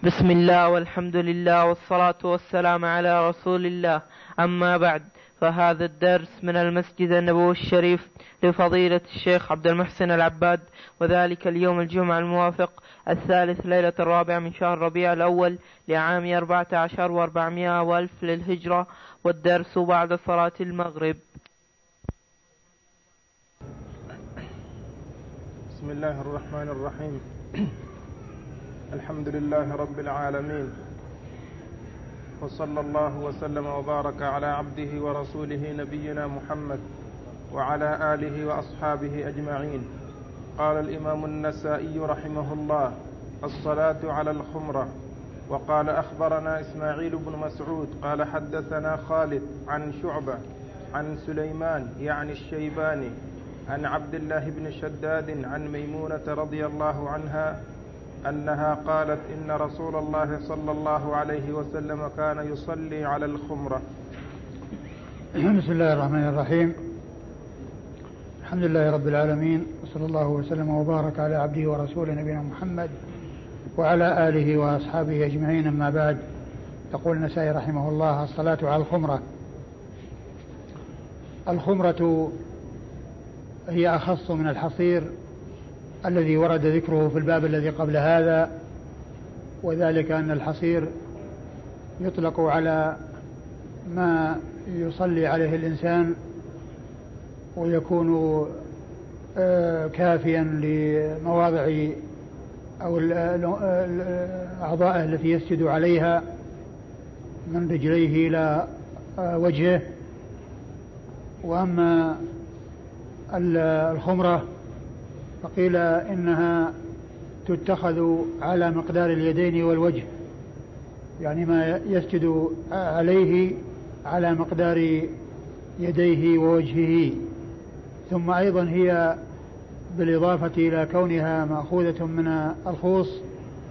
بسم الله والحمد لله والصلاة والسلام على رسول الله. أما بعد، فهذا الدرس من المسجد النبوي الشريف لفضيلة الشيخ عبد المحسن العباد، وذلك اليوم الجمعة الموافق 3 ليلة 4 من شهر ربيع الأول لعام 14 و400 وألف للهجرة، والدرس بعد صلاة المغرب. بسم الله الرحمن الرحيم. الحمد لله رب العالمين، وصلى الله وسلم وبارك على عبده ورسوله نبينا محمد وعلى آله وأصحابه أجمعين. قال الإمام النسائي رحمه الله: الصلاة على الخمرة. وقال: أخبرنا إسماعيل بن مسعود قال: حدثنا خالد عن شعبة عن سليمان يعني الشيباني عن عبد الله بن شداد عن ميمونة رضي الله عنها أنها قالت: إن رسول الله صلى الله عليه وسلم كان يصلي على الخمرة. بسم الله الرحمن الرحيم. الحمد لله رب العالمين، وصلى الله وسلم وبارك على عبده ورسوله نبينا محمد وعلى آله وأصحابه أجمعين. أما بعد، يقول النسائي رحمه الله: الصلاة على الخمرة. الخمرة هي أخص من الحصير الذي ورد ذكره في الباب الذي قبل هذا، وذلك أن الحصير يطلق على ما يصلي عليه الإنسان ويكون كافيا لمواضع أو أعضائه التي يسجد عليها من رجليه إلى وجهه. وأما الخمرة فقيل إنها تتخذ على مقدار اليدين والوجه، يعني ما يسجد عليه على مقدار يديه ووجهه. ثم أيضا هي بالإضافة إلى كونها مأخوذة من الخوص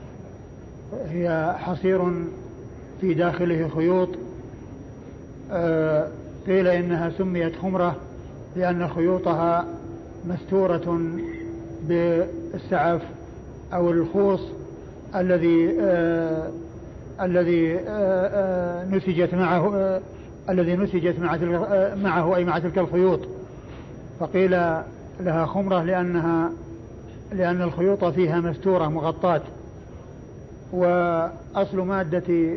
هي حصير في داخله خيوط. قيل إنها سميت خمرة لأن خيوطها مستورة بالسعف أو الخوص الذي نسجت معه أي مع تلك الخيوط. فقيل لها خمرة لأن الخيوط فيها مستورة مغطاة. وأصل مادة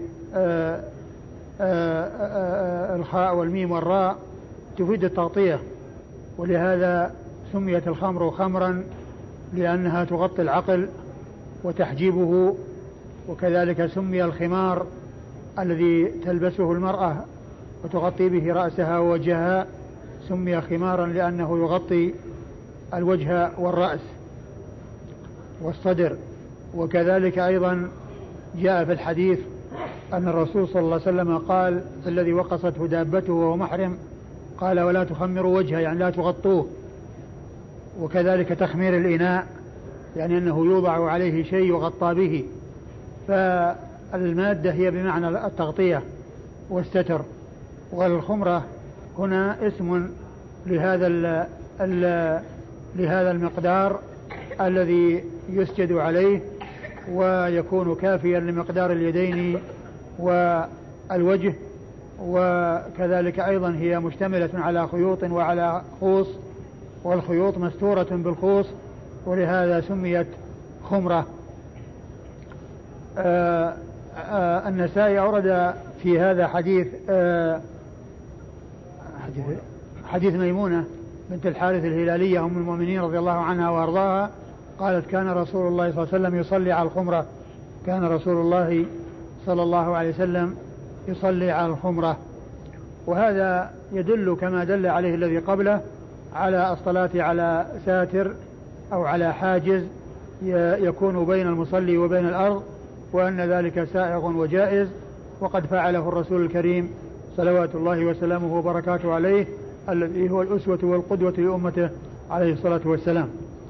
الخاء والميم والراء تفيد التغطية، ولهذا سميت الخمر خمرا لأنها تغطي العقل وتحجيبه. وكذلك سمي الخمار الذي تلبسه المرأة وتغطي به رأسها ووجهها سمي خمارا لأنه يغطي الوجه والرأس والصدر. وكذلك أيضا جاء في الحديث أن الرسول صلى الله عليه وسلم قال: الذي وقصته دابته وهو محرم قال: ولا تخمروا وجهه، يعني لا تغطوه. وكذلك تخمير الإناء، يعني أنه يوضع عليه شيء يغطى به. فالمادة هي بمعنى التغطية والستر. والخمرة هنا اسم لهذا المقدار الذي يسجد عليه ويكون كافيا لمقدار اليدين والوجه. وكذلك أيضا هي مشتملة على خيوط وعلى خوص، والخيوط مستورة بالخوص، ولهذا سميت خمرة. النسائي أورد في هذا حديث ميمونة بنت الحارث الهلالية أم المؤمنين رضي الله عنها وأرضاها، قالت: كان رسول الله صلى الله عليه وسلم يصلي على الخمرة. كان رسول الله صلى الله عليه وسلم يصلي على الخمرة. وهذا يدل كما دل عليه الذي قبله على الصلاة على ساتر أو على حاجز يكون بين المصلي وبين الأرض، وأن ذلك سائغ وجائز، وقد فعله الرسول الكريم صلوات الله وسلامه وبركاته عليه، الذي هو الأسوة والقدوة لأمته عليه الصلاة والسلام.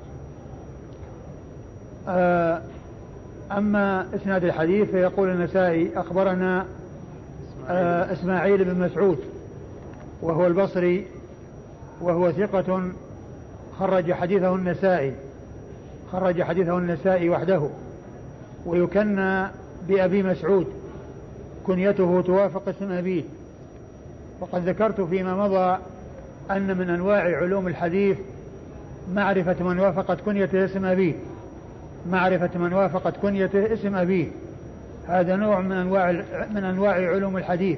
أما إسناد الحديث فيقول النسائي: أخبرنا إسماعيل بن مسعود وهو البصري، وهو ثقة خرج حديثه النسائي وحده، ويكنى بأبي مسعود، كنيته توافق اسم أبيه. وقد ذكرت فيما مضى أن من أنواع علوم الحديث معرفة من وافقت كنيته اسم أبيه، معرفة من وافقت كنيته اسم أبيه، هذا نوع من أنواع علوم الحديث.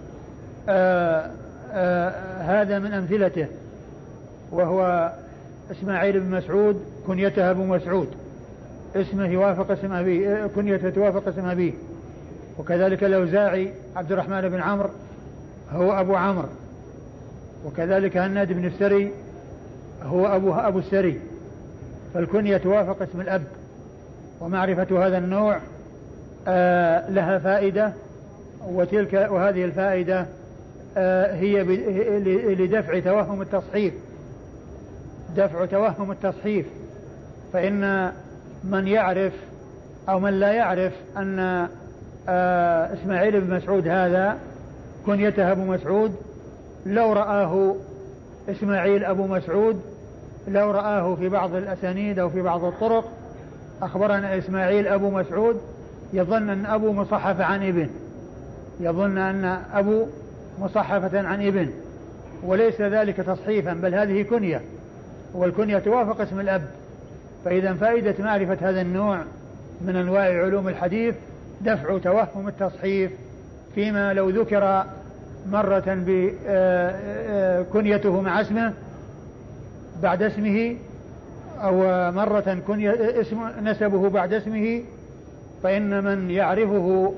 هذا من أمثلته، وهو إسماعيل بن مسعود كنيته أبو مسعود، اسمه يوافق اسم أبيه، كنيته توافق اسم أبيه. وكذلك الأوزاعي عبد الرحمن بن عمرو هو أبو عمرو، وكذلك هناد بن السري هو أبو السري، فالكنية توافق اسم الأب. ومعرفة هذا النوع لها فائدة، وهذه الفائدة هي لدفع توهم التصحيف، دفع توهم التصحيف. فإن من يعرف أو من لا يعرف أن إسماعيل بن مسعود هذا كنيته أبو مسعود، لو رآه إسماعيل أبو مسعود، لو رآه في بعض الأسانيد أو في بعض الطرق أخبرنا إسماعيل أبو مسعود، يظن أن أبو مصحف عن ابن، يظن أن أبو مصحفة عن ابن، وليس ذلك تصحيفا، بل هذه كنية، والكنية توافق اسم الأب. فإذا فائدة معرفة هذا النوع من أنواع علوم الحديث دفع توهم التصحيف، فيما لو ذكر مرة بكنيته مع اسمه بعد اسمه، أو مرة اسم نسبه بعد اسمه، فإن من يعرفه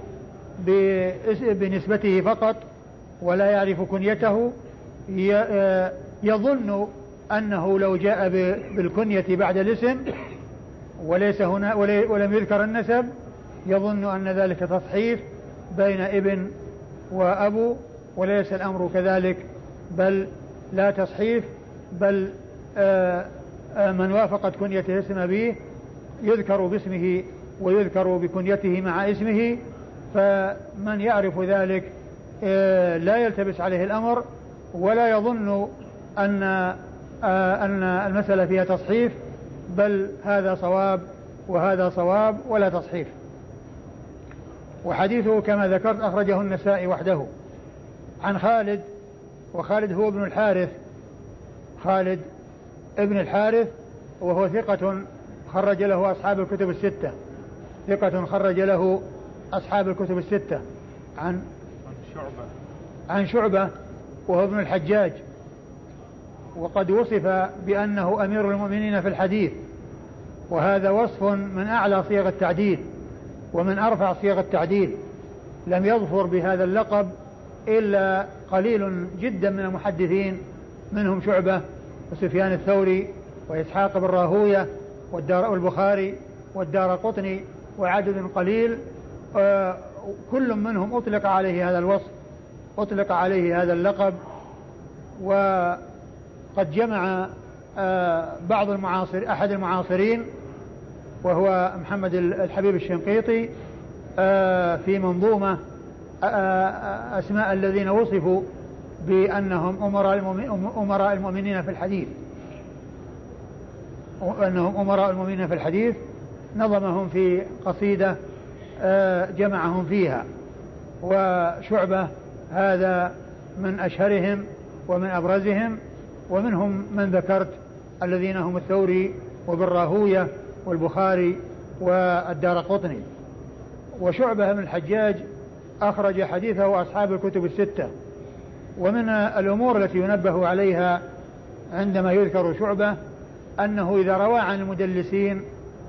بنسبته فقط ولا يعرف كنيته يظن أنه لو جاء بالكنية بعد الاسم وليس هنا ولم يذكر النسب، يظن أن ذلك تصحيف بين ابن وأبو، وليس الأمر كذلك، بل لا تصحيف، بل من وافقت كنيته اسم أبيه يذكر باسمه ويذكر بكنيته مع اسمه. فمن يعرف ذلك لا يلتبس عليه الأمر، ولا يظن أن المسألة فيها تصحيف، بل هذا صواب وهذا صواب ولا تصحيف. وحديثه كما ذكرت أخرجه النسائي وحده عن خالد، وخالد هو ابن الحارث، خالد ابن الحارث، وهو ثقة خرج له أصحاب الكتب الستة، ثقة خرج له أصحاب الكتب الستة. عن شعبة وهو ابن الحجاج، وقد وصف بأنه أمير المؤمنين في الحديث، وهذا وصف من أعلى صيغ التعديل ومن أرفع صيغ التعديل. لم يظفر بهذا اللقب إلا قليل جدا من المحدثين، منهم شعبة وسفيان الثوري وإسحاق بن راهوية والبخاري والدارقطني وعدد قليل، كل منهم أطلق عليه هذا الوصف، أطلق عليه هذا اللقب. وقد جمع بعض أحد المعاصرين وهو محمد الحبيب الشنقيطي في منظومة أسماء الذين وصفوا بأنهم أمراء المؤمنين في الحديث، وأنهم أمراء المؤمنين في الحديث، نظمهم في قصيدة جمعهم فيها. وشعبة هذا من أشهرهم ومن أبرزهم، ومنهم من ذكرت الذين هم الثوري وابن راهوية والبخاري والدارقطني. وشعبة بن الحجاج أخرج حديثه أصحاب الكتب الستة. ومن الأمور التي ينبه عليها عندما يذكر شعبة أنه إذا روى عن المدلسين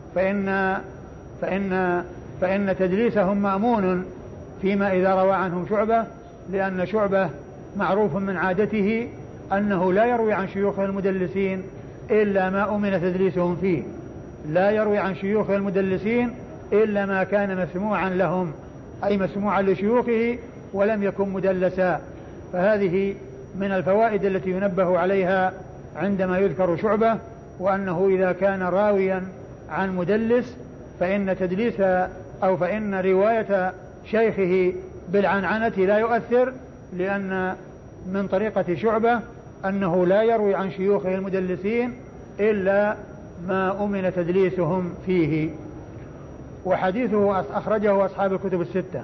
فإن تدليسهم مأمون فيما إذا روى عنهم شعبة، لأن شعبة معروف من عادته أنه لا يروي عن شيوخ المدلسين إلا ما أمن تدليسهم فيه، لا يروي عن شيوخ المدلسين إلا ما كان مسموعا لهم، أي مسموعا لشيوخه ولم يكن مدلسا. فهذه من الفوائد التي ينبه عليها عندما يذكر شعبة، وأنه إذا كان راويا عن مدلس فإن تدليس أو فإن رواية شيخه بالعنعنة لا يؤثر، لأن من طريقة شعبة أنه لا يروي عن شيوخه المدلسين إلا ما أمن تدليسهم فيه. وحديثه أخرجه أصحاب الكتب الستة.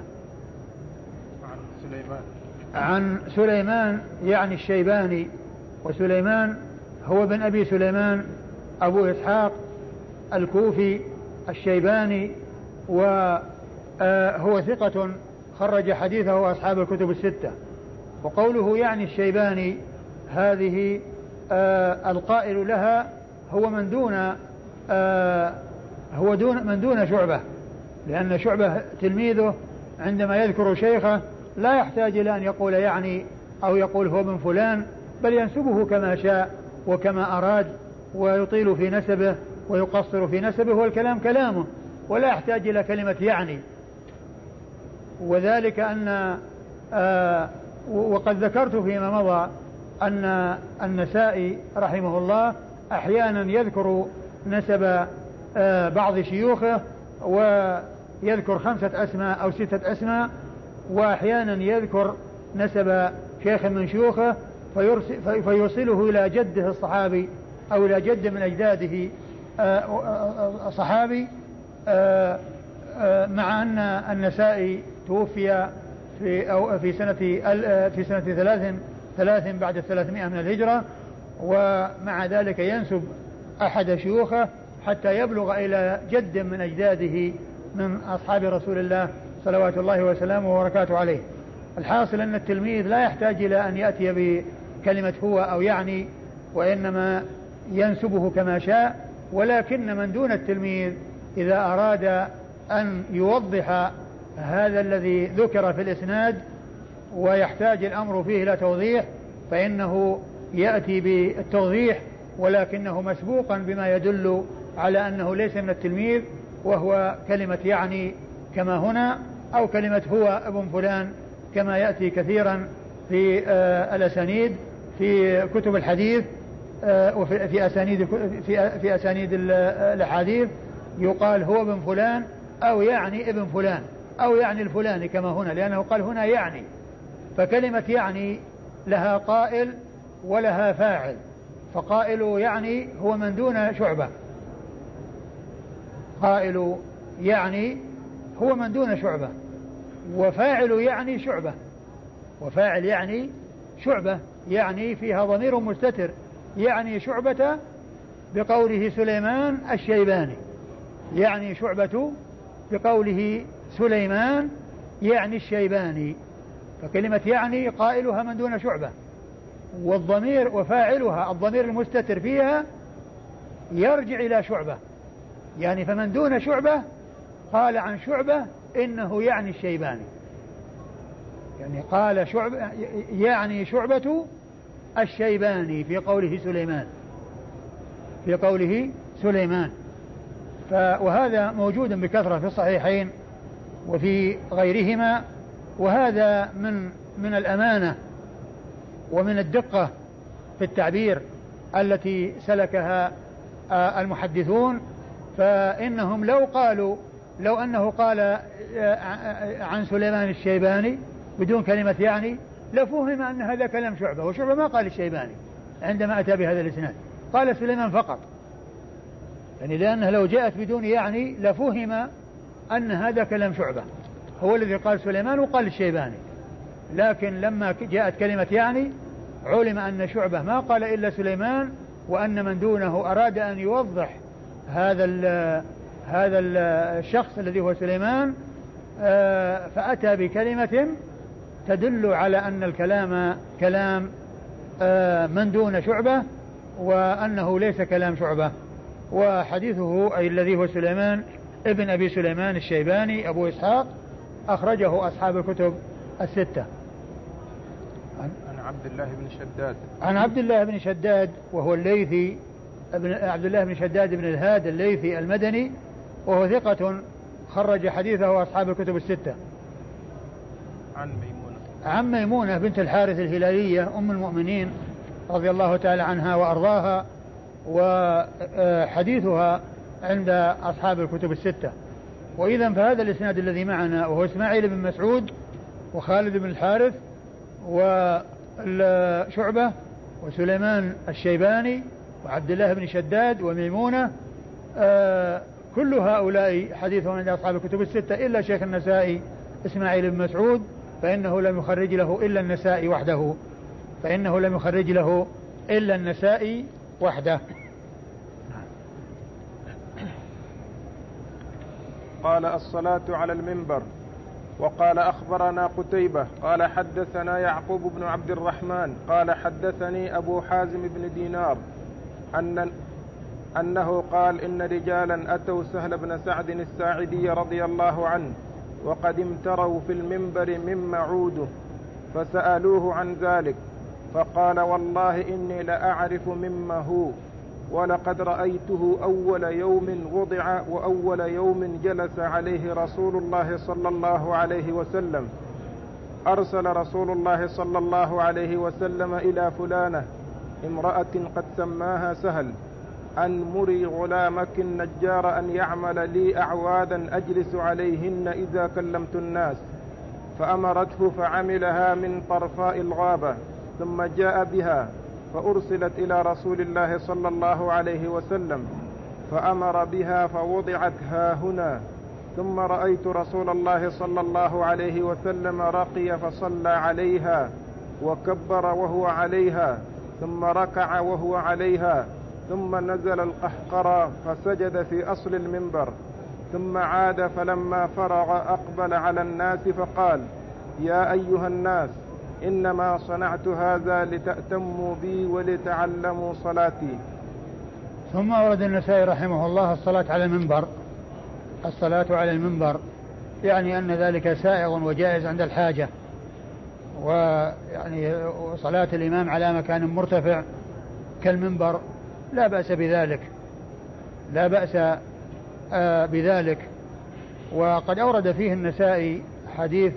عن سليمان يعني الشيباني، وسليمان هو بن أبي سليمان أبو إسحاق الكوفي الشيباني، وهو ثقة خرج حديثه أصحاب الكتب الستة. وقوله يعني الشيباني هذه القائل لها هو من دون شعبة، لأن شعبة تلميذه عندما يذكر شيخه لا يحتاج إلى أن يقول يعني أو يقول هو من فلان، بل ينسبه كما شاء وكما أراد، ويطيل في نسبه ويقصر في نسبه، والكلام كلامه ولا يحتاج إلى كلمة يعني. وذلك أن وقد ذكرت فيما مضى أن النسائي رحمه الله أحيانا يذكر نسب بعض شيوخه ويذكر 5 أسماء أو 6 أسماء، وأحيانا يذكر نسب شيخ من شيوخه فيوصله إلى جده الصحابي أو إلى جد من أجداده صحابي، مع أن النسائي توفي في سنة 3 بعد 300 من الهجرة، ومع ذلك ينسب أحد شيوخه حتى يبلغ إلى جد من أجداده من أصحاب رسول الله صلوات الله وسلامه وبركاته عليه. الحاصل أن التلميذ لا يحتاج إلى أن يأتي بكلمة هو أو يعني، وإنما ينسبه كما شاء. ولكن من دون التلميذ إذا أراد أن يوضح هذا الذي ذكر في الإسناد ويحتاج الأمر فيه إلى توضيح فإنه يأتي بالتوضيح، ولكنه مسبوقا بما يدل على أنه ليس من التلميذ، وهو كلمة يعني كما هنا، أو كلمة هو ابن فلان كما يأتي كثيرا في الأسانيد في كتب الحديث وفي أسانيد الأحاديث يقال هو ابن فلان أو يعني ابن فلان أو يعني الفلاني كما هنا، لأنه قال هنا يعني. فكلمة يعني لها قائل ولها فاعل، فقائل يعني هو من دون شعبة، قائل يعني هو من دون شعبة، وفاعل يعني شعبة، وفاعل يعني شعبة يعني فيها ضمير مستتر، يعني شعبة بقوله سليمان الشيباني، يعني شعبة بقوله سليمان يعني الشيباني. فكلمة يعني قائلها من دون شعبة، والضمير وفاعلها الضمير المستتر فيها يرجع إلى شعبة، يعني فمن دون شعبة قال عن شعبة إنه يعني الشيباني، يعني قال شعبة يعني شعبة الشيباني في قوله سليمان، في قوله سليمان. وهذا موجود بكثرة في الصحيحين وفي غيرهما، وهذا من الأمانة ومن الدقة في التعبير التي سلكها المحدثون. فإنهم لو أنه قال عن سليمان الشيباني بدون كلمة يعني لفهم أن هذا كلام شعبة، وشعبة ما قال الشيباني عندما أتى بهذا الإسناد، قال سليمان فقط، يعني لأنه لو جاءت بدون يعني لفهم أن هذا كلام شعبة، هو الذي قال سليمان وقال الشيباني. لكن لما جاءت كلمة يعني علم أن شعبة ما قال إلا سليمان، وأن من دونه أراد أن يوضح هذا الشخص الذي هو سليمان، فأتى بكلمة تدل على أن الكلام كلام من دون شعبة، وأنه ليس كلام شعبة. وحديثه أي الذي هو سليمان ابن أبي سليمان الشيباني أبو إسحاق أخرجه أصحاب الكتب الستة. عن عبد الله بن شداد، عن عبد الله بن شداد وهو الليثي، عبد الله بن شداد بن الهاد الليثي المدني، وهو ثقة خرج حديثه أصحاب الكتب الستة. عن ميمونة بنت الحارث الهلالية أم المؤمنين رضي الله تعالى عنها وأرضاها، وحديثها عند أصحاب الكتب الستة. وإذا فهذا الإسناد الذي معنا وهو إسماعيل بن مسعود وخالد بن الحارث وشعبة وسليمان الشيباني وعبد الله بن شداد وميمونة، كل هؤلاء حديثهم عند أصحاب الكتب الستة إلا شيخ النسائي إسماعيل بن مسعود، فإنه لم يخرج له إلا النسائي وحده، فإنه لم يخرج له إلا النسائي وحده. قال الصلاة على المنبر. وقال أخبرنا قتيبة قال حدثنا يعقوب بن عبد الرحمن قال حدثني أبو حازم بن دينار أنه قال إن رجالا أتوا سهل بن سعد الساعدي رضي الله عنه وقد امتروا في المنبر مما عوده، فسألوه عن ذلك فقال والله إني لأعرف مما هو، ولقد رأيته أول يوم وضع وأول يوم جلس عليه رسول الله صلى الله عليه وسلم. أرسل رسول الله صلى الله عليه وسلم إلى فلانة امرأة قد سماها سهل أن مري غلامك النجار أن يعمل لي أعوادا أجلس عليهن إذا كلمت الناس، فأمرته فعملها من طرفاء الغابة، ثم جاء بها فأرسلت إلى رسول الله صلى الله عليه وسلم فأمر بها فوضعت هاهنا، ثم رأيت رسول الله صلى الله عليه وسلم رقي فصلى عليها وكبر وهو عليها، ثم ركع وهو عليها، ثم نزل القهقرى فسجد في أصل المنبر، ثم عاد فلما فرغ أقبل على الناس فقال يا أيها الناس إنما صنعت هذا لتأتموا بي ولتعلموا صلاتي. ثم ورد النسائي رحمه الله الصلاة على المنبر. الصلاة على المنبر يعني أن ذلك سائغ وجائز عند الحاجة، ويعني صلاة الإمام على مكان مرتفع كالمنبر لا بأس بذلك، لا بأس بذلك. وقد أورد فيه النسائي حديث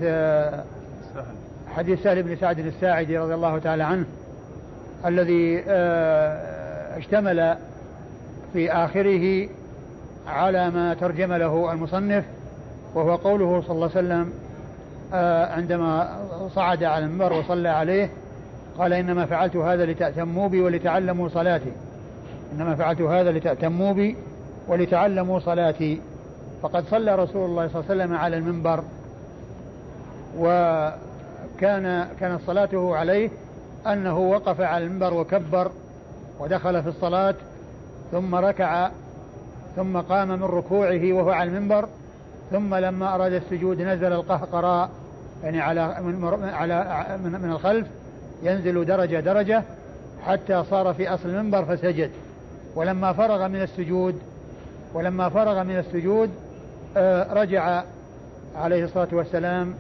سهل بن سعد الساعدي رضي الله تعالى عنه الذي اشتمل في آخره على ما ترجم له المصنف، وهو قوله صلى الله عليه وسلم عندما صعد على المنبر وصلى عليه قال إنما فعلت هذا لتأتموا بي ولتعلموا صلاتي، إنما فعلت هذا لتأتموا بي ولتعلموا صلاتي. فقد صلى رسول الله صلى الله عليه وسلم على المنبر، وكانت صلاته عليه أنه وقف على المنبر وكبر ودخل في الصلاة، ثم ركع، ثم قام من ركوعه وهو على المنبر، ثم لما أراد السجود نزل القهقراء يعني من الخلف، ينزل درجة درجة حتى صار في أصل المنبر فسجد. ولما فرغ من السجود رجع عليه الصلاة والسلام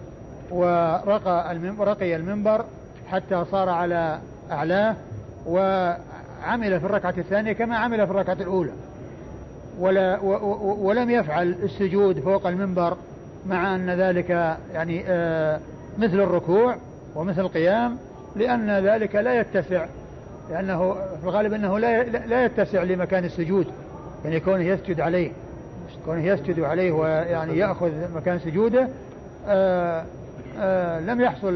ورقي المنبر حتى صار على أعلاه، وعمل في الركعة الثانية كما عمل في الركعة الأولى، ولم يفعل السجود فوق المنبر، مع أن ذلك يعني مثل الركوع ومثل القيام، لأن ذلك لا يتسع، لأنه في الغالب أنه لا يتسع لمكان السجود، يعني كونه يسجد عليه ويعني يأخذ مكان سجوده لم يحصل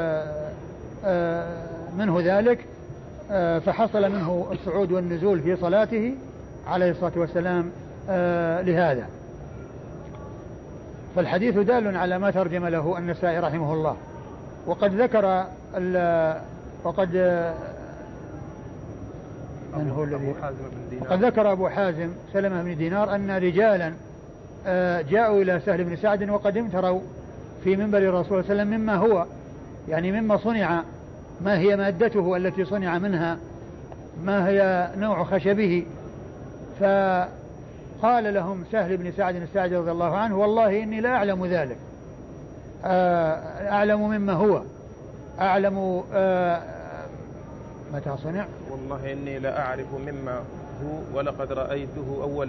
منه ذلك، فحصل منه الصعود والنزول في صلاته عليه الصلاة والسلام لهذا. فالحديث دال على ما ترجم له النسائي رحمه الله. وقد ذكر أبو حازم سلمة بن دينار أن رجالا جاءوا إلى سهل بن سعد وقد امتروا في منبر الرسول صلى الله عليه وسلم مما هو، يعني مما صنع، ما هي مادته التي صنع منها، ما هي نوع خشبه. فقال لهم سهل بن سعد الساعدي رضي الله عنه والله إني لا أعلم ذلك، أعلم مما هو، أعلم متى صنع، والله إني لا أعرف مما هو ولقد رأيته أول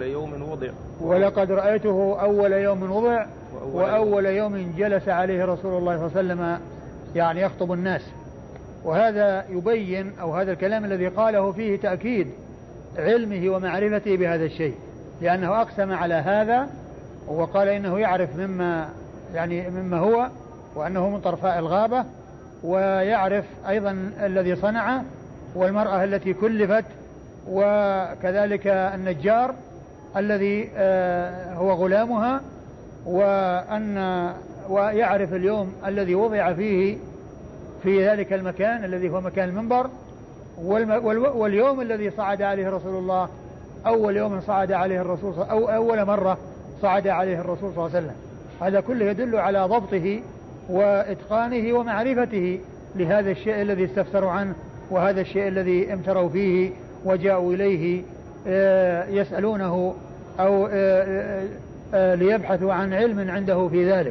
يوم وضع وأول يوم جلس عليه رسول الله صلى الله عليه وسلم يعني يخطب الناس. وهذا يبين، أو هذا الكلام الذي قاله فيه تأكيد علمه ومعرفته بهذا الشيء، لأنه أقسم على هذا وقال إنه يعرف مما هو، وأنه من طرفاء الغابة، ويعرف أيضا الذي صنعه والمرأة التي كلفت، وكذلك النجار الذي هو غلامها، ويعرف اليوم الذي وضع فيه في ذلك المكان الذي هو مكان المنبر، واليوم الذي صعد عليه رسول الله، أول يوم صعد عليه الرسول أو أول مرة صعد عليه الرسول صلى الله عليه وسلم. هذا كله يدل على ضبطه وإتقانه ومعرفته لهذا الشيء الذي استفسروا عنه، وهذا الشيء الذي امتروا فيه وجاءوا إليه يسألونه أو ليبحثوا عن علم عنده في ذلك.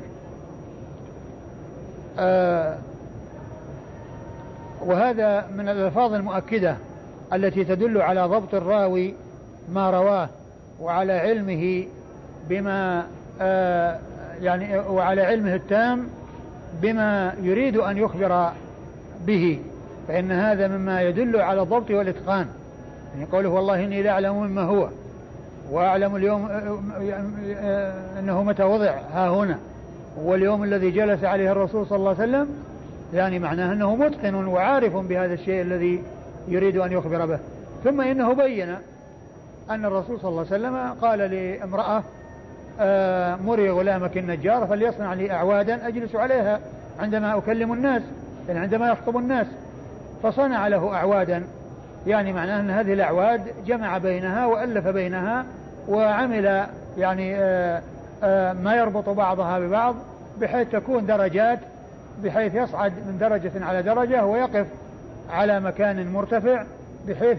وهذا من الألفاظ المؤكدة التي تدل على ضبط الراوي ما رواه، وعلى علمه بما يعني وعلى علمه التام بما يريد أن يخبر به، فإن هذا مما يدل على الضبط والإتقان. يعني قوله والله إني لا أعلم مما هو، وأعلم اليوم أنه متى وضع ها هنا، واليوم الذي جلس عليه الرسول صلى الله عليه وسلم، يعني معناه أنه متقن وعارف بهذا الشيء الذي يريد أن يخبر به. ثم إنه بين أن الرسول صلى الله عليه وسلم قال لامرأة مري غلامك النجار فليصنع لي أعوادا أجلس عليها عندما أكلم الناس، يعني عندما يخطب الناس، فصنع له أعوادا، يعني معناه أن هذه الأعواد جمع بينها وألف بينها وعمل يعني ما يربط بعضها ببعض بحيث تكون درجات، بحيث يصعد من درجة على درجة ويقف على مكان مرتفع بحيث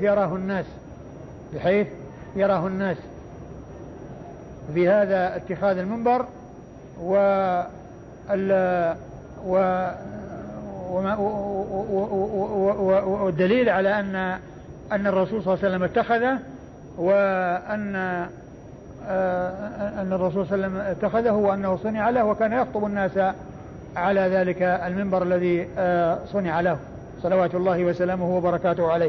يراه الناس في هذا اتخاذ المنبر. والدليل على أن الرسول صلى الله عليه وسلم اتخذه، وأن الرسول صلى الله عليه وسلم اتخذه وأنه صنع له، وكان يخطب الناس على ذلك المنبر الذي صنع له صلوات الله وسلامه وبركاته عليه.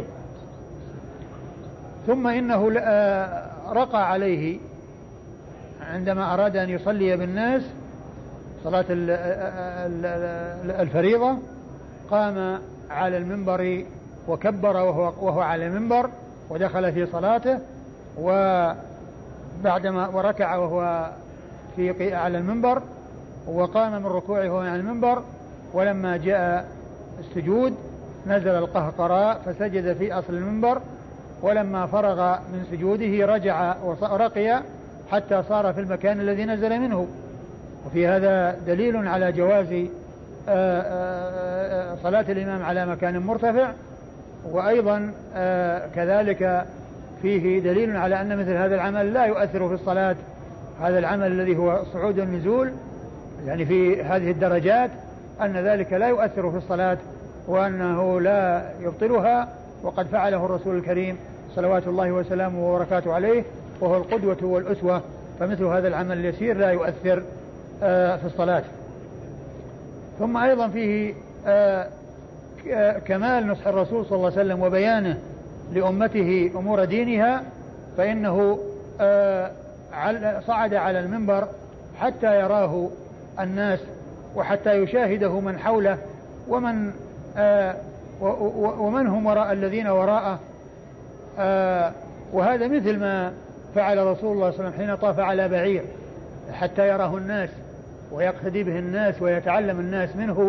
ثم إنه رقى عليه عندما أراد أن يصلي بالناس صلاة الفريضة، قام على المنبر وكبر وهو على المنبر ودخل في صلاته، وبعدما وركع وهو على المنبر، وقام من ركوعه وهو على المنبر، ولما جاء السجود نزل القهقراء فسجد في أصل المنبر، ولما فرغ من سجوده رجع ورقي حتى صار في المكان الذي نزل منه. وفي هذا دليل على جواز صلاة الإمام على مكان مرتفع، وأيضا كذلك فيه دليل على أن مثل هذا العمل لا يؤثر في الصلاة، هذا العمل الذي هو صعود والنزول يعني في هذه الدرجات، أن ذلك لا يؤثر في الصلاة وأنه لا يبطلها، وقد فعله الرسول الكريم صلوات الله وسلامه وبركاته عليه، وهو القدوة والأسوة، فمثل هذا العمل اليسير لا يؤثر في الصلاة. ثم أيضا فيه كمال نصح الرسول صلى الله عليه وسلم وبيانه لأمته أمور دينها، فإنه صعد على المنبر حتى يراه الناس وحتى يشاهده من حوله ومن هم وراء الذين وراءه. وهذا مثل ما فعل رسول الله صلى الله عليه وسلم حين طاف على بعير حتى يراه الناس ويقتدي به الناس ويتعلم الناس منه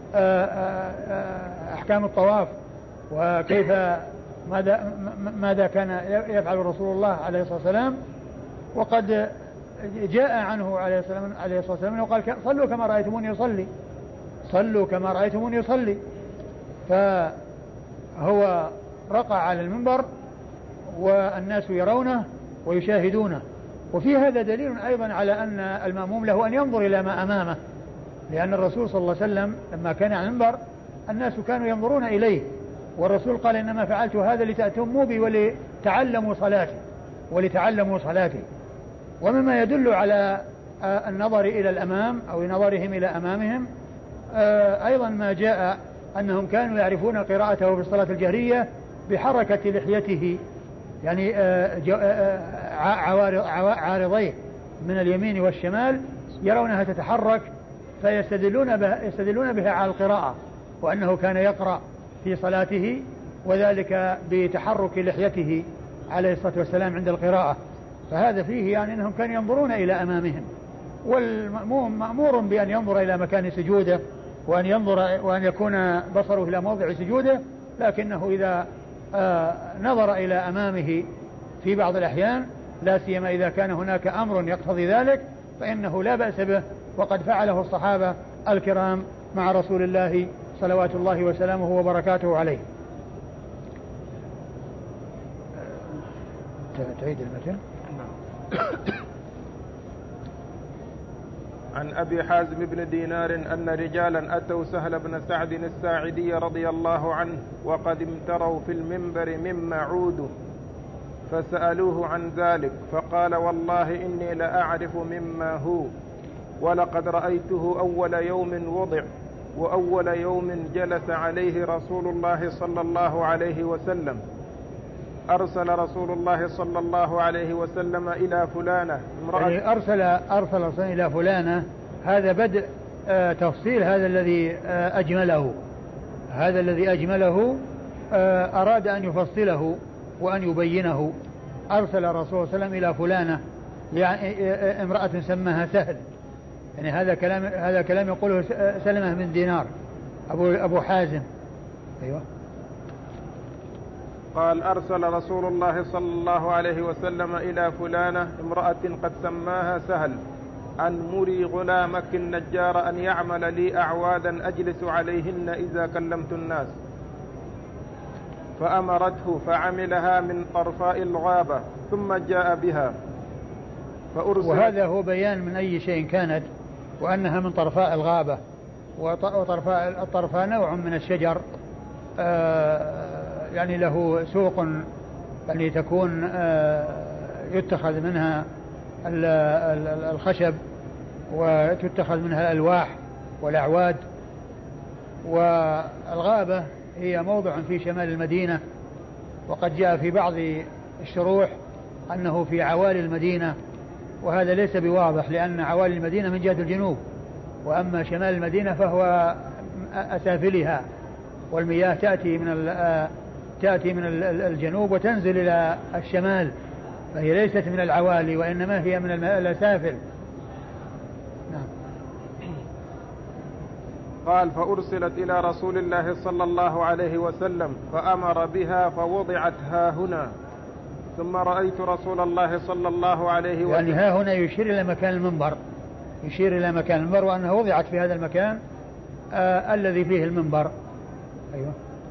أحكام الطواف، وكيف ماذا كان يفعل رسول الله عليه الصلاة والسلام. وقد جاء عنه عليه الصلاة والسلام وقال صلوا كما رأيتموني يصلي، صلوا كما رأيتموني يصلي. فهو رقى على المنبر والناس يرونه ويشاهدونه. وفي هذا دليل أيضا على أن المأموم له أن ينظر إلى ما أمامه، لأن الرسول صلى الله عليه وسلم لما كان على المنبر الناس كانوا ينظرون إليه، والرسول قال إنما فعلت هذا لتأتموا بي ولتعلموا صلاتي. ومما يدل على النظر إلى الأمام أو نظرهم إلى أمامهم أيضا ما جاء أنهم كانوا يعرفون قراءته في الصلاة الجهرية بحركة لحيته، يعني عارضيه من اليمين والشمال يرونها تتحرك فيستدلون بها على القراءة، وأنه كان يقرأ في صلاته وذلك بتحرك لحيته عليه الصلاة والسلام عند القراءة. فهذا فيه يعني أنهم كانوا ينظرون إلى أمامهم، والمأموم مأمور بأن ينظر إلى مكان سجوده وأن ينظر وأن يكون بصره إلى موضع سجوده، لكنه إذا نظر إلى أمامه في بعض الأحيان لا سيما إذا كان هناك أمر يقتضي ذلك فإنه لا بأس به، وقد فعله الصحابة الكرام مع رسول الله صلوات الله وسلامه وبركاته عليه. تعيد المتن. عن أبي حازم بن دينار أن رجالا أتوا سهل بن سعد الساعدي رضي الله عنه وقد امتروا في المنبر مما عودوا، فسألوه عن ذلك فقال والله إني لأعرف مما هو، ولقد رأيته أول يوم وضع وأول يوم جلس عليه رسول الله صلى الله عليه وسلم. أرسل رسول الله صلى الله عليه وسلم إلى فلانة امرأة، يعني أرسل إلى فلانة، هذا بدء تفصيل هذا الذي أجمله أراد أن يفصله وأن يبينه. أرسل الرسول صلى الله عليه وسلم إلى فلانة يعني امرأة سماها سهل، يعني هذا كلام يقوله سلمة بن دينار أبو حازم. أيوة. قال أرسل رسول الله صلى الله عليه وسلم إلى فلانة امرأة قد سماها سهل أن مري غلامك النجار أن يعمل لي أعوادا أجلس عليهن إذا كلمت الناس، فأمرته فعملها من طرفاء الغابة ثم جاء بها فأرسل. وهذا هو بيان من أي شيء كانت وأنها من طرفاء الغابة، الطرفاء نوع من الشجر يعني له سوق يعني تكون يتخذ منها الخشب وتتخذ منها الألواح والأعواد. والغابة هي موضع في شمال المدينة، وقد جاء في بعض الشروح أنه في عوالي المدينة، وهذا ليس بواضح لأن عوالي المدينة من جهة الجنوب، وأما شمال المدينة فهو أسافلها، والمياه تأتي من الجنوب وتنزل إلى الشمال، فهي ليست من العوالي وإنما هي من الأسافل. نعم. قال فأرسلت إلى رسول الله صلى الله عليه وسلم فأمر بها فوضعت ها هنا، ثم رأيت رسول الله صلي الله عليه وسلم يعني ها هنا يشير إلى مكان المنبر، وأنها وضعت في هذا المكان الذي فيه المنبر. أيوة.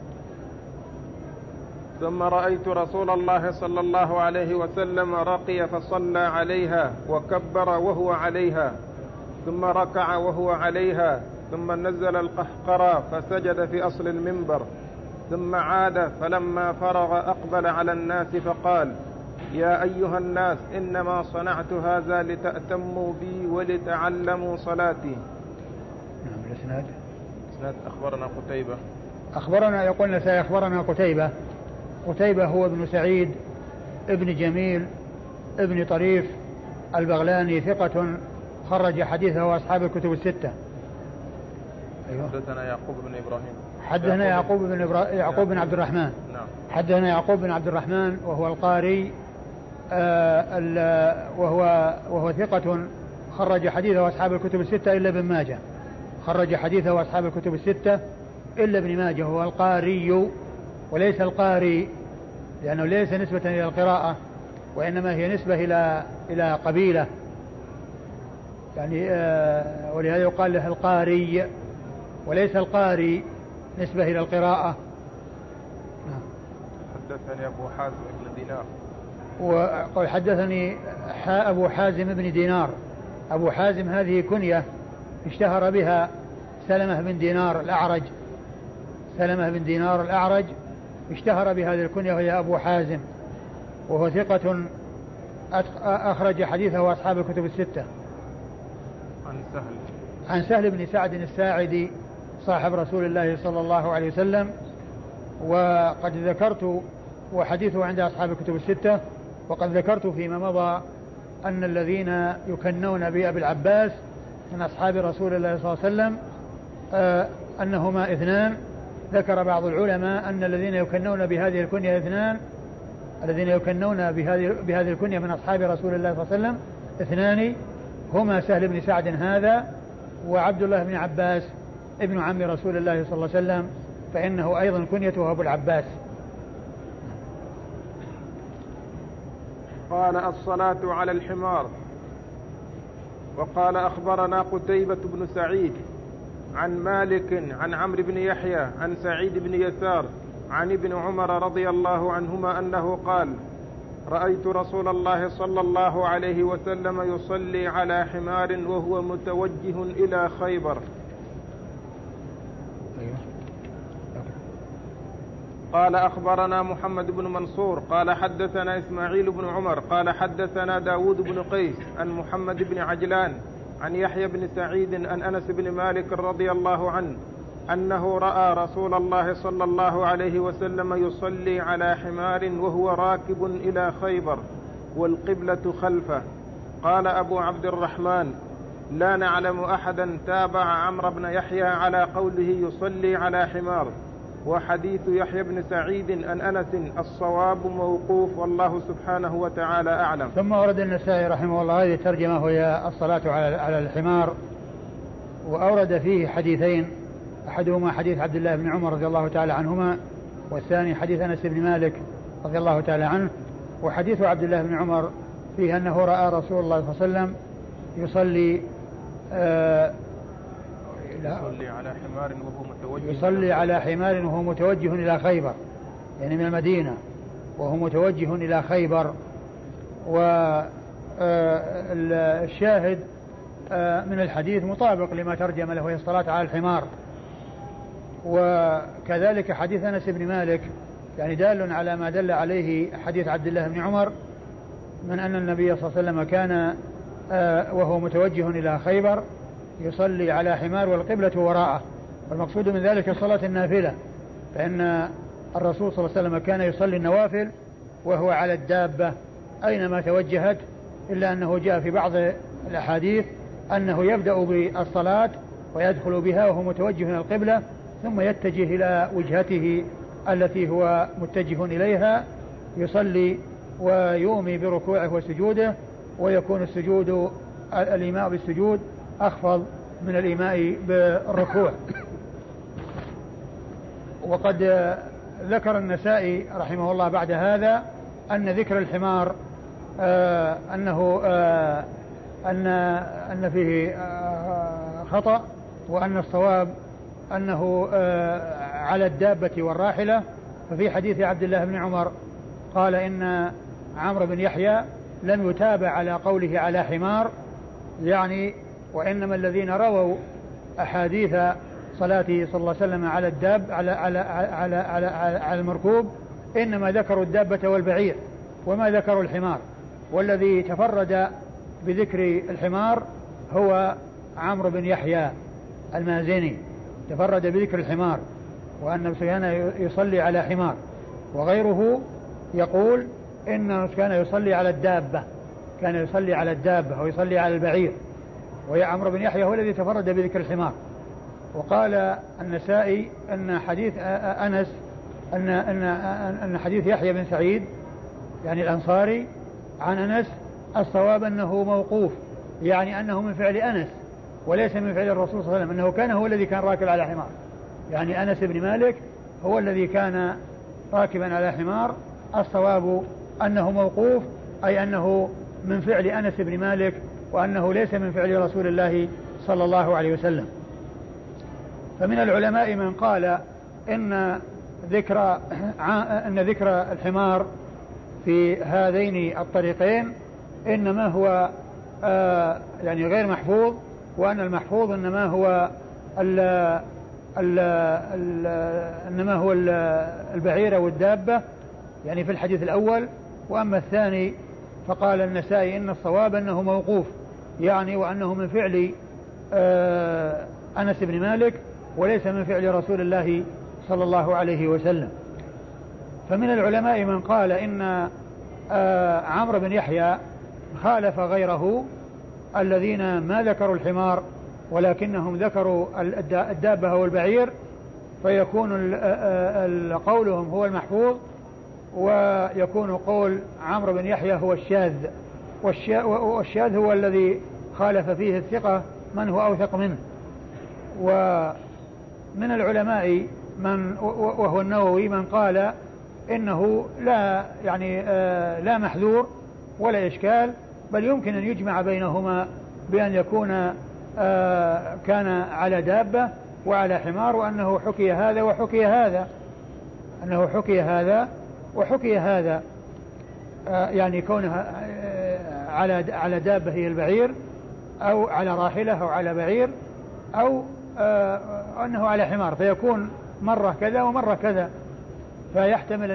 ثم رأيت رسول الله صلى الله عليه وسلم رقي فصلى عليها وكبر وهو عليها، ثم ركع وهو عليها، ثم نزل القهقرى فسجد في أصل المنبر، ثم عاد فلما فرغ أقبل على الناس فقال يا أيها الناس إنما صنعت هذا لتأتموا بي ولتعلموا صلاتي. نعم. الإسناد أخبرنا قتيبة. يقولنا سيخبرنا قتيبة هو ابن سعيد ابن جميل ابن طريف البغلاني ثقة خرج حديثه وأصحاب الكتب الستة. أيوة. حدثنا يعقوب بن إبراهيم. حدثنا يعقوب بن عبد الرحمن. نعم. حدثنا يعقوب بن عبد الرحمن وهو القاري وهو ثقة خرج حديثه وأصحاب الكتب الستة إلا ابن ماجه. خرج حديثه وأصحاب الكتب الستة إلا ابن ماجه، هو القاري وليس القاري، لأنه ليس نسبة إلى القراءة وإنما هي نسبة إلى قبيلة، يعني ولهذا يقال له القاري وليس القاري نسبة إلى القراءة. حدثني أبو حازم بن دينار. وقال حدثني أبو حازم بن دينار. أبو حازم هذه كنية اشتهر بها سلمة بن دينار الأعرج اشتهر بهذه الكنية وهي أبو حازم، وهو ثقة أخرج حديثه وأصحاب الكتب الستة. عن سهل بن سعد الساعدي صاحب رسول الله صلى الله عليه وسلم، وقد ذكرت وحديثه عند أصحاب الكتب الستة، وقد ذكرت فيما مضى أن الذين يكنون بأبي العباس من أصحاب رسول الله صلى الله عليه وسلم أنهما اثنان. ذكر بعض العلماء أن الذين يكنون بهذه الكنية اثنان، الذين يكنون بهذه الكنية من أصحاب رسول الله صلى الله عليه وسلم اثنان هما سهل بن سعد هذا وعبد الله بن عباس ابن عم رسول الله صلى الله عليه وسلم، فإنه أيضا كنيته أبو العباس. قال الصلاة على الحمار. وقال أخبرنا قتيبة بن سعيد عن مالك عن عمرو بن يحيى عن سعيد بن يسار عن ابن عمر رضي الله عنهما أنه قال: رأيت رسول الله صلى الله عليه وسلم يصلي على حمار وهو متوجه إلى خيبر. قال أخبرنا محمد بن منصور قال حدثنا إسماعيل بن عمر قال حدثنا داود بن قيس عن محمد بن عجلان عن يحيى بن سعيد عن أنس بن مالك رضي الله عنه أنه رأى رسول الله صلى الله عليه وسلم يصلي على حمار وهو راكب إلى خيبر والقبلة خلفه. قال أبو عبد الرحمن: لا نعلم أحدا تابع عمرو بن يحيى على قوله يصلي على حمار، وحديث يحيى بن سعيد عن أنس الصواب موقوف والله سبحانه وتعالى أعلم. ثم ورد النسائي رحمه الله هذه الترجمة وهي الصلاة على الحمار، وأورد فيه حديثين، أحدهما حديث عبد الله بن عمر رضي الله تعالى عنهما، والثاني حديث أنس بن مالك رضي الله تعالى عنه. وحديث عبد الله بن عمر فيه أنه رأى رسول الله صلى الله عليه وسلم يصلي على حمار وهو متوجه إلى خيبر، يعني من المدينة وهو متوجه إلى خيبر. والشاهد من الحديث مطابق لما ترجم له، هي الصلاة على الحمار. وكذلك حديث أنس بن مالك يعني دال على ما دل عليه حديث عبد الله بن عمر من أن النبي صلى الله عليه وسلم كان وهو متوجه إلى خيبر يصلي على حمار والقبلة وراءه. والمقصود من ذلك صلاة النافلة، فإن الرسول صلى الله عليه وسلم كان يصلي النوافل وهو على الدابة أينما توجهت، إلا أنه جاء في بعض الأحاديث أنه يبدأ بالصلاة ويدخل بها وهو متوجه إلى القبلة، ثم يتجه إلى وجهته التي هو متجه إليها يصلي ويؤمي بركوعه وسجوده، ويكون السجود الإيماء بالسجود أخفض من الإيماء بالركوع. وقد ذكر النسائي رحمه الله بعد هذا أن ذكر الحمار أن فيه خطأ، وأن الصواب أنه على الدابة والراحلة. ففي حديث عبد الله بن عمر قال إن عمرو بن يحيى لم يتابع على قوله على حمار، يعني وإنما الذين رووا أحاديث صلاته صلى الله عليه وسلم على الداب على المركوب إنما ذكروا الدابة والبعير وما ذكروا الحمار. والذي تفرد بذكر الحمار هو عمرو بن يحيى المازني، تفرد بذكر الحمار، وأن كان يصلي على حمار، وغيره يقول إنه كان يصلي على الدابة، كان يصلي على الدابة ويصلي على البعير. وعمرو بن يحيى هو الذي تفرد بذكر الحمار. وقال النسائي أن حديث أنس أن حديث يحيى بن سعيد يعني الأنصاري عن أنس الصواب أنه موقوف، يعني أنه من فعل أنس وليس من فعل الرسول صلى الله عليه وسلم، أنه كان هو الذي كان راكب على حمار، يعني أنس بن مالك هو الذي كان راكبا على حمار. الصواب أنه موقوف، أي أنه من فعل أنس بن مالك، وأنه ليس من فعل رسول الله صلى الله عليه وسلم. فمن العلماء من قال إن ذكر الحمار في هذين الطريقين إنما هو يعني غير محفوظ، وأن المحفوظ إنما هو البعير والدابة يعني في الحديث الأول. وأما الثاني فقال النسائي إن الصواب أنه موقوف، يعني وأنه من فعل أنس بن مالك وليس من فعل رسول الله صلى الله عليه وسلم. فمن العلماء من قال إن عمرو بن يحيى خالف غيره الذين ما ذكروا الحمار ولكنهم ذكروا الدابة والبعير، فيكون قولهم هو المحفوظ، ويكون قول عمرو بن يحيى هو الشاذ، والشاذ هو الذي خالف فيه الثقة من هو أوثق منه. ومن العلماء من وهو النووي من قال إنه لا يعني لا محذور ولا إشكال، بل يمكن أن يجمع بينهما بأن يكون كان على دابة وعلى حمار، وأنه حكي هذا وحكي هذا، أنه حكي هذا وحكي هذا، يعني كونه على دابة هي البعير، أو على راحلة أو على بعير، أو أنه على حمار، فيكون مرة كذا ومرة كذا، فيحتمل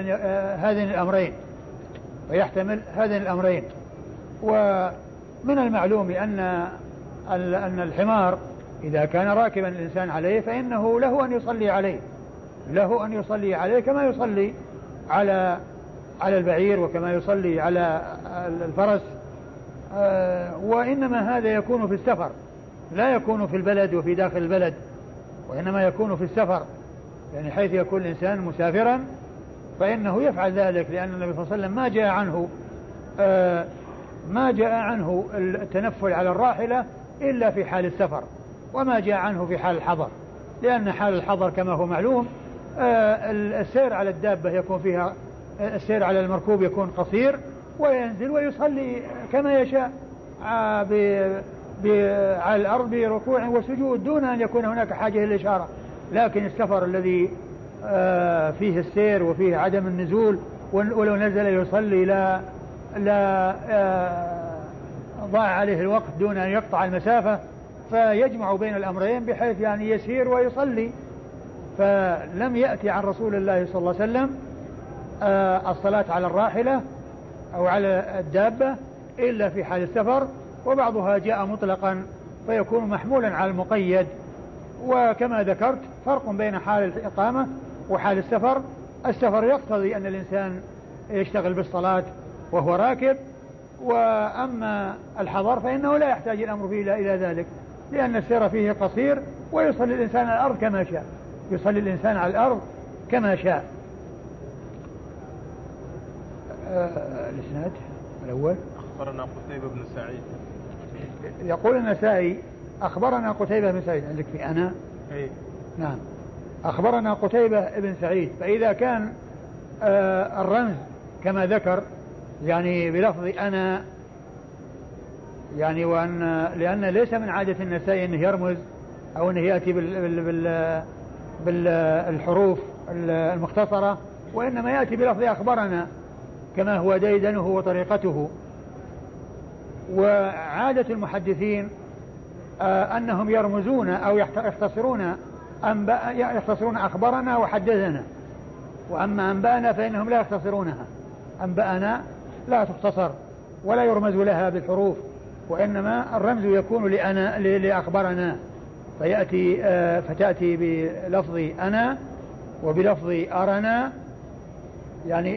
هذين الأمرين. ومن المعلوم أن الحمار إذا كان راكبا الإنسان عليه فإنه له أن يصلي عليه كما يصلي على البعير وكما يصلي على الفرس، وإنما هذا يكون في السفر، لا يكون في البلد وفي داخل البلد، وإنما يكون في السفر، يعني حيث يكون الإنسان مسافرا فإنه يفعل ذلك، لأن النبي صلى الله عليه وسلم ما جاء عنه التنفل على الراحلة إلا في حال السفر، وما جاء عنه في حال الحضر، لأن حال الحضر كما هو معلوم السير على الدابة يكون فيها، السير على المركوب يكون قصير، وينزل ويصلي كما يشاء على الأرض بركوع وسجود دون أن يكون هناك حاجة للإشارة. لكن السفر الذي فيه السير وفيه عدم النزول، ولو نزل يصلي لا ضاع عليه الوقت دون أن يقطع المسافة، فيجمع بين الأمرين بحيث يعني يسير ويصلي. فلم يأتي عن رسول الله صلى الله عليه وسلم الصلاة على الراحلة أو على الدابة إلا في حال السفر، وبعضها جاء مطلقا فيكون محمولا على المقيد. وكما ذكرت فرق بين حال الإقامة وحال السفر. السفر يقتضي أن الإنسان يشتغل بالصلاة وهو راكب، وأما الحضر فإنه لا يحتاج الأمر فيه إلى ذلك، لأن السير فيه قصير، ويصلي الإنسان على الأرض كما شاء، يصلي الإنسان على الأرض كما شاء. الإسناد الأول أخبرنا قتيبة بن سعيد. يقول النسائي أخبرنا قتيبة بن سعيد، عندك في أنا؟ أي نعم، أخبرنا قتيبة بن سعيد. فإذا كان الرمز كما ذكر يعني بلفظ أنا، يعني لأن ليس من عادة النسائي أنه يرمز أو أنه يأتي بالحروف المختصرة، وإنما يأتي بلفظ أخبرنا كما هو ديدنه وطريقته. وعادة المحدثين أنهم يرمزون أو يختصرون أخبرنا وحدثنا، وأما أنبأنا فإنهم لا يختصرونها. أنبأنا لا تختصر ولا يرمز لها بالحروف، وإنما الرمز يكون لأخبرنا، فتأتي بلفظ أنا وبلفظ أرنا، يعني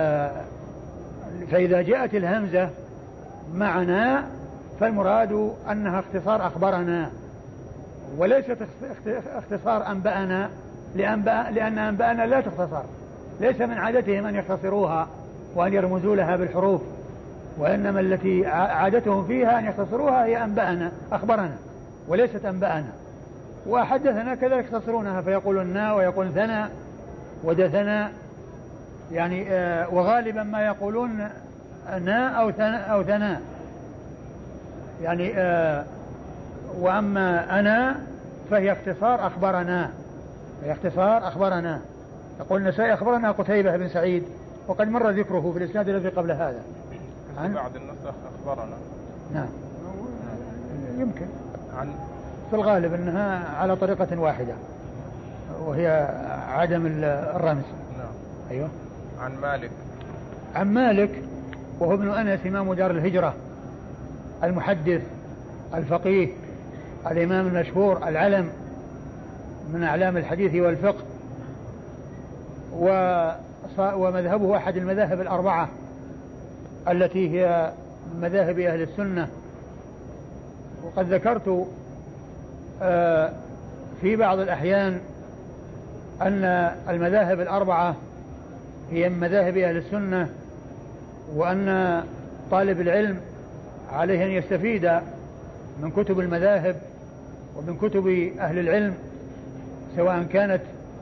فإذا جاءت الهمزة معنا فالمراد أنها اختصار أخبرنا، وليست اختصار أنبأنا، لأن أنبأنا لا تختصر، ليس من عادتهم أن يختصروها وأن يرمزوا لها بالحروف، وإنما التي عادتهم فيها أن يختصروها هي أنبأنا أخبرنا وليست أنبأنا. وحدثنا كذلك يختصرونها فيقولون نا ويقول ثنا ودثنا، يعني وغالبا ما يقولون نا أو ثنا، يعني وأما أنا فهي اختصار أخبرنا. يقول النسائي أخبرنا قتيبة بن سعيد، وقد مر ذكره في الإسناد الذي قبل هذا. بعد النسخ أخبرنا. نعم يمكن عن في الغالب أنها على طريقة واحدة وهي عدم الرمز. نعم. أيوة. عن مالك وهو ابن أنس إمام دار الهجرة المحدث الفقيه الإمام المشهور العلم من أعلام الحديث والفقه، ومذهبه أحد المذاهب الأربعة التي هي مذاهب أهل السنة. وقد ذكرت في بعض الأحيان أن المذاهب الأربعة هي من مذاهب أهل السنة، وأن طالب العلم عليه أن يستفيد من كتب المذاهب ومن كتب أهل العلم، سواء كانت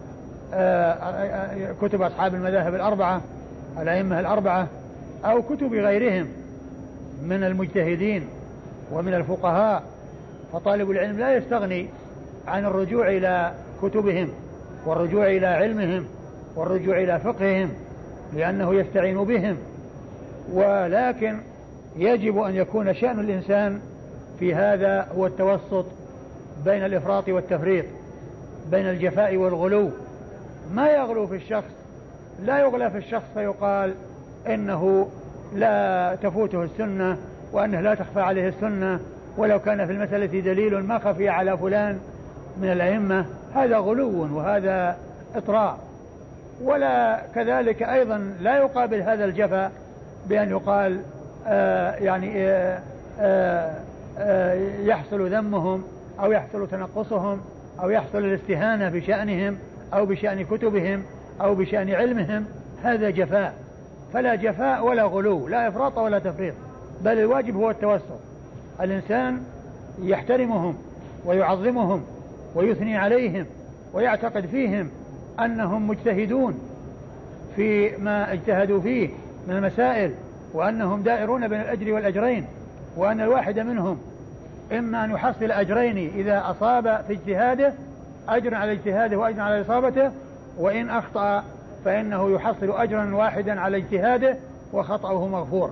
كتب أصحاب المذاهب الأربعة الأئمة الأربعة أو كتب غيرهم من المجتهدين ومن الفقهاء. فطالب العلم لا يستغني عن الرجوع إلى كتبهم والرجوع إلى علمهم والرجوع إلى فقههم، لأنه يستعين بهم. ولكن يجب أن يكون شأن الإنسان في هذا هو التوسط بين الإفراط والتفريط، بين الجفاء والغلو. ما يغلو في الشخص، لا يغلى في الشخص فيقال إنه لا تفوته السنة وأنه لا تخفى عليه السنة، ولو كان في المسألة دليل ما خفي على فلان من الأئمة، هذا غلو وهذا إطراء. ولا كذلك أيضا لا يقابل هذا الجفا بأن يقال يحصل ذمهم أو يحصل تنقصهم أو يحصل الاستهانة بشأنهم أو بشأن كتبهم أو بشأن علمهم، هذا جفاء. فلا جفاء ولا غلو، لا إفراط ولا تفريط، بل الواجب هو التوسط. الإنسان يحترمهم ويعظمهم ويثني عليهم ويعتقد فيهم أنهم مجتهدون في ما اجتهدوا فيه من المسائل، وأنهم دائرون بين الأجر والأجرين، وأن الواحد منهم إما أن يحصل أجرين إذا أصاب في اجتهاده، أجر على اجتهاده وأجر على إصابته، وإن أخطأ فإنه يحصل أجرا واحدا على اجتهاده وخطأه مغفور.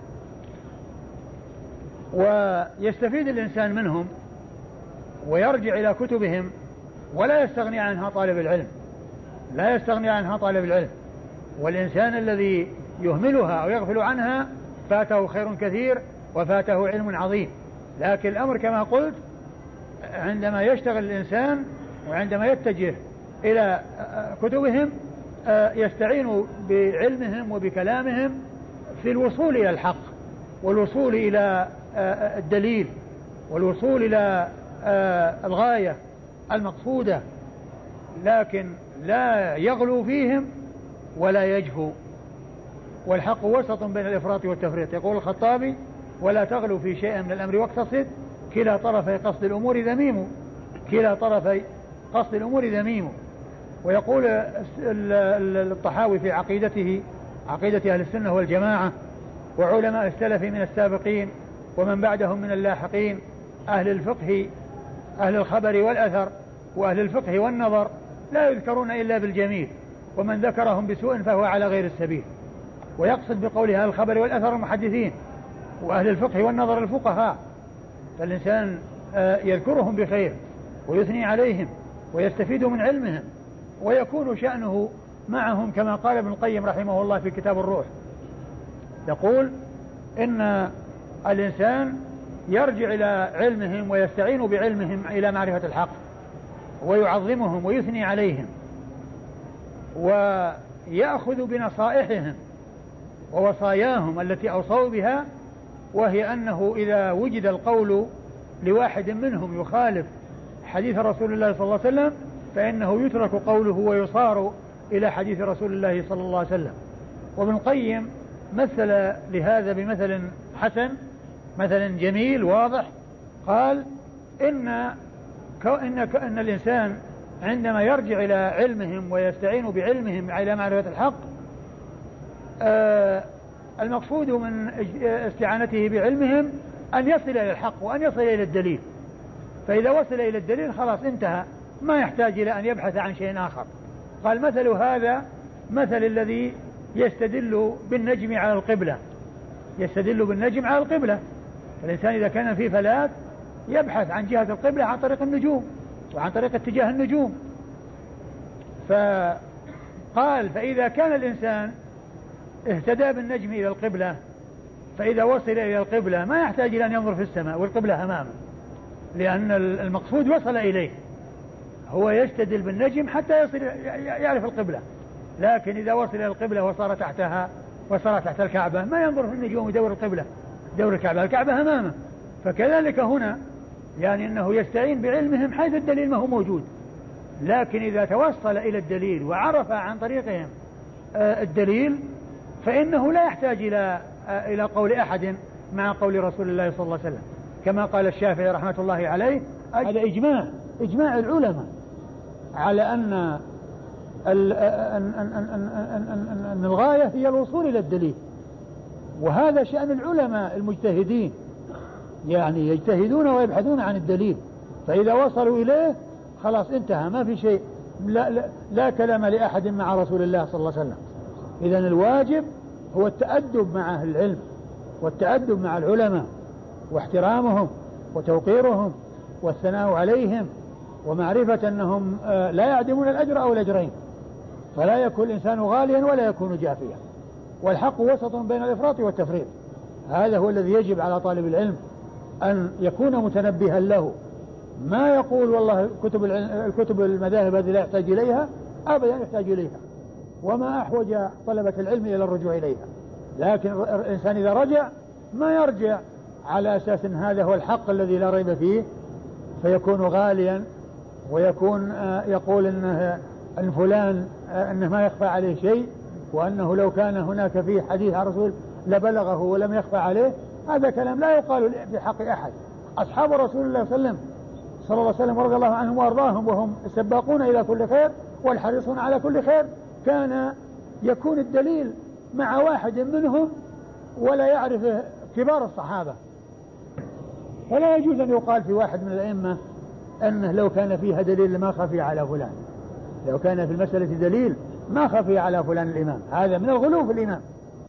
ويستفيد الإنسان منهم ويرجع إلى كتبهم، ولا يستغني عنها طالب العلم، لا يستغني عنها طالب العلم. والإنسان الذي يهملها أو يغفل عنها فاته خير كثير وفاته علم عظيم. لكن الأمر كما قلت، عندما يشتغل الإنسان وعندما يتجه إلى كتبهم يستعين بعلمهم وبكلامهم في الوصول إلى الحق والوصول إلى الدليل والوصول إلى الغاية المقصودة، لكن لا يغلو فيهم ولا يجفو. والحق وسط بين الإفراط والتفريط. يقول الخطابي: ولا تغلو في شيء من الأمر واقتصد، كلا طرفي قصد الأمور ذميم، كلا طرفي قصد الأمور ذميم. ويقول الطحاوي في عقيدته، عقيدة أهل السنة والجماعة وعلماء السلف من السابقين ومن بعدهم من اللاحقين، أهل الفقه أهل الخبر والأثر وأهل الفقه والنظر لا يذكرون إلا بالجميل، ومن ذكرهم بسوء فهو على غير السبيل. ويقصد بقولها الخبر والأثر المحدثين، وأهل الفقه والنظر الفقهاء. فالإنسان يذكرهم بخير ويثني عليهم ويستفيد من علمهم ويكون شأنه معهم، كما قال ابن القيم رحمه الله في كتاب الروح، يقول إن الإنسان يرجع إلى علمهم ويستعين بعلمهم إلى معرفة الحق ويعظمهم ويثني عليهم ويأخذ بنصائحهم ووصاياهم التي أوصوا بها، وهي أنه إذا وجد القول لواحد منهم يخالف حديث رسول الله صلى الله عليه وسلم فإنه يترك قوله ويصار إلى حديث رسول الله صلى الله عليه وسلم. وابن القيم مثل لهذا بمثل حسن، مثل جميل واضح، قال إن الإنسان عندما يرجع إلى علمهم ويستعين بعلمهم على معرفة الحق، المقصود من استعانته بعلمهم أن يصل إلى الحق وأن يصل إلى الدليل. فإذا وصل إلى الدليل خلاص انتهى، ما يحتاج إلى أن يبحث عن شيء آخر. قال مثل هذا مثل الذي يستدل بالنجم على القبلة، يستدل بالنجم على القبلة. الإنسان إذا كان في فلات يبحث عن جهة القبلة عن طريق النجوم وعن طريق اتجاه النجوم. فقال فإذا كان الإنسان اهتدى بالنجم إلى القبلة، فإذا وصل إلى القبلة ما يحتاج إلى أن ينظر في السماء والقبلة أمامه، لأن المقصود وصل إليه، هو يستدل بالنجم حتى يصل يعرف القبلة. لكن إذا وصل إلى القبلة وصار تحتها وصار تحت الكعبة ما ينظر في النجوم يدور القبلة، دور الكعبة، الكعبة أمامه. فكذلك هنا يعني أنه يستعين بعلمهم حيث الدليل ما هو موجود، لكن إذا توصل إلى الدليل وعرف عن طريقهم الدليل فإنه لا يحتاج إلى قول أحد مع قول رسول الله صلى الله عليه وسلم، كما قال الشافعي رحمة الله عليه. هذا إجماع العلماء على أن الغاية هي الوصول إلى الدليل، وهذا شأن العلماء المجتهدين، يعني يجتهدون ويبحثون عن الدليل، فإذا وصلوا إليه خلاص انتهى، ما في شيء، لا كلام لأحد مع رسول الله صلى الله عليه وسلم. إذن الواجب هو التأدب مع أهل العلم والتأدب مع العلماء واحترامهم وتوقيرهم والثناء عليهم ومعرفة أنهم لا يعدمون الأجر أو الأجرين، فلا يكون الإنسان غاليا ولا يكون جافيا، والحق وسط بين الإفراط والتفريط. هذا هو الذي يجب على طالب العلم أن يكون متنبها له، ما يقول والله الكتب المذاهب هذه لا يحتاج إليها، أبدا يحتاج إليها، وما أحوج طلبة العلم إلى الرجوع إليها، لكن الإنسان إذا رجع ما يرجع على أساس أن هذا هو الحق الذي لا ريب فيه، فيكون غاليا ويكون يقول أن فلان أنه ما يخفى عليه شيء، وأنه لو كان هناك فيه حديث عن رسول لبلغه ولم يخفى عليه. هذا كلام لا يقال بحق أحد. أصحاب رسول الله صلى الله عليه وسلم رضي الله عنهم وأرضاهم وهم السباقون إلى كل خير والحريصون على كل خير، كان يكون الدليل مع واحد منهم ولا يعرف كبار الصحابة، ولا يجوز أن يقال في واحد من الأئمة أنه لو كان فيها دليل ما خفي على فلان، لو كان في المسألة دليل ما خفي على فلان الإمام، هذا من الغلو في الإمام.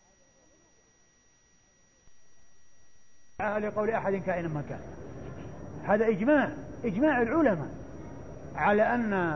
لقول أحد كائنا ما كان، هذا إجماع العلماء على أن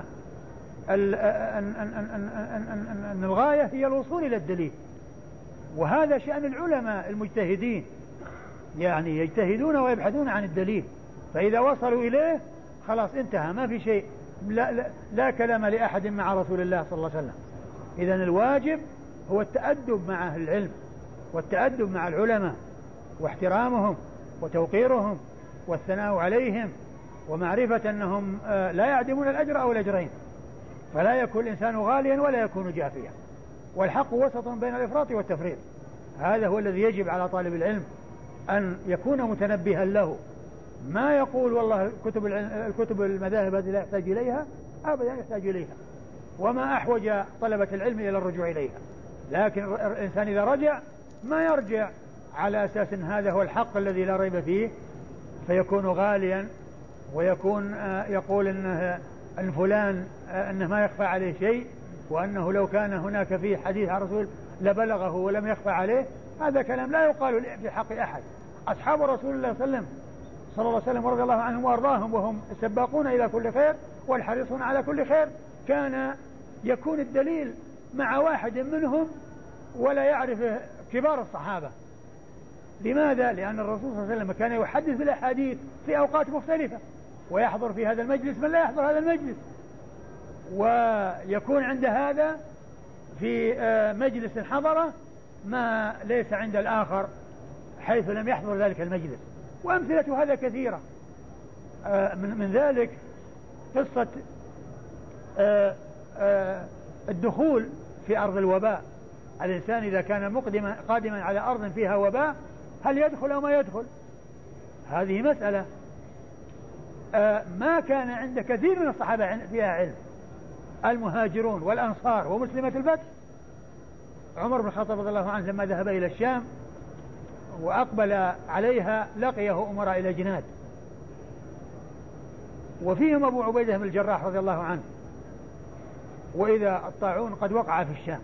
الغاية هي الوصول إلى الدليل، وهذا شأن العلماء المجتهدين، يعني يجتهدون ويبحثون عن الدليل، فإذا وصلوا إليه خلاص انتهى، ما في شيء، لا كلام لأحد مع رسول الله صلى الله عليه وسلم. إذن الواجب هو التأدب مع أهل العلم والتأدب مع العلماء واحترامهم وتوقيرهم والثناء عليهم ومعرفة أنهم لا يعدمون الأجر أو الأجرين، فلا يكون الإنسان غاليا ولا يكون جافيا، والحق وسط بين الإفراط والتفريط. هذا هو الذي يجب على طالب العلم أن يكون متنبها له، ما يقول والله الكتب المذاهب هذه لا يحتاج إليها، أبدا يحتاج إليها، وما أحوج طلبة العلم إلى الرجوع إليها، لكن الإنسان إذا رجع ما يرجع على أساس أن هذا هو الحق الذي لا ريب فيه، فيكون غاليا ويكون يقول أن فلان أنه ما يخفى عليه شيء، وأنه لو كان هناك فيه حديث عن رسول لبلغه ولم يخفى عليه. هذا كلام لا يقال بحق أحد. أصحاب رسول الله صلى الله عليه وسلم رضي الله عنهم وأرضاهم وهم السباقون إلى كل خير والحريصون على كل خير، كان يكون الدليل مع واحد منهم ولا يعرف كبار الصحابة. لماذا؟ لأن الرسول صلى الله عليه وسلم كان يحدث بالأحاديث في أوقات مختلفة، ويحضر في هذا المجلس من لا يحضر هذا المجلس، ويكون عند هذا في مجلس حضره ما ليس عند الآخر حيث لم يحضر ذلك المجلس. وأمثلة هذا كثيرة، من ذلك قصة الدخول في أرض الوباء. الإنسان إذا كان قادما على أرض فيها وباء هل يدخل أو ما يدخل؟ هذه مسألة ما كان عند كثير من الصحابة فيها علم، المهاجرون والأنصار ومسلمة الفتح. عمر بن الخطاب رضي الله عنه لما ذهب إلى الشام وأقبل عليها لقيه أمراء إلى جناد، وفيهم أبو عبيدة بن الجراح رضي الله عنه، وإذا الطاعون قد وقع في الشام.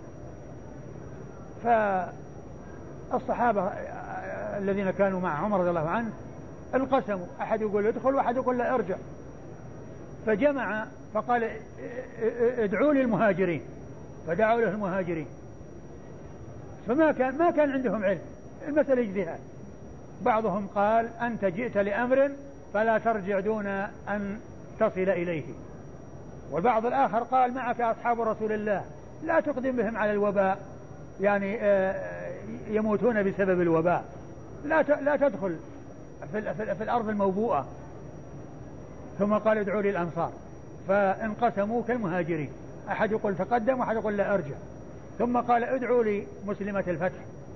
فالصحابة الذين كانوا مع عمر رضي الله عنه انقسموا، أحد يقول ادخل وأحد يقول لا ارجع، فجمع فقال ادعوا لي المهاجرين، فدعوا له المهاجرين، فما كان عندهم علم، المسألة اجتهاد. بعضهم قال أنت جئت لأمر فلا ترجع دون أن تصل إليه، والبعض الآخر قال معك أصحاب رسول الله لا تقدم بهم على الوباء، يعني يموتون بسبب الوباء، لا تدخل في الأرض الموبوءة. ثم قال ادعوا لي الأنصار، فانقسموا كالمهاجرين، أحد يقول تقدم وأحد يقول لا أرجع. ثم قال ادعوا لي مسلمة الفتح،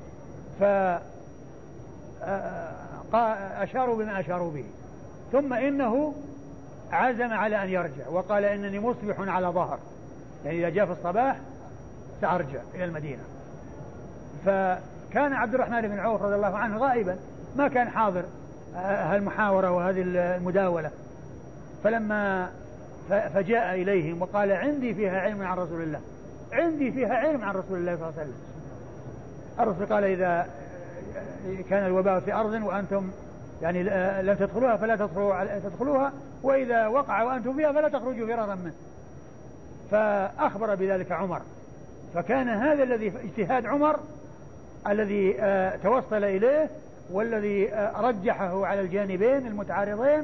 فأشاروا بما أشاروا به، ثم إنه عزم على أن يرجع وقال إنني مصبح على ظهر، يعني إذا جاء في الصباح سأرجع إلى المدينة. فكان عبد الرحمن بن عوف رضي الله عنه غائبا، ما كان حاضر هالمحاورة وهذه المداولة، فلما فجاء إليهم وقال عندي فيها علم عن رسول الله، عندي فيها علم عن رسول الله صلى الله عليه وسلم. الرسول قال إذا كان الوباء في أرض وأنتم يعني لم تدخلوها فلا تدخلوها، وإذا وقع وأنتم فيها فلا تخرجوا فرارا منه. فأخبر بذلك عمر، فكان هذا الذي اجتهاد عمر الذي توصل إليه والذي رجحه على الجانبين المتعارضين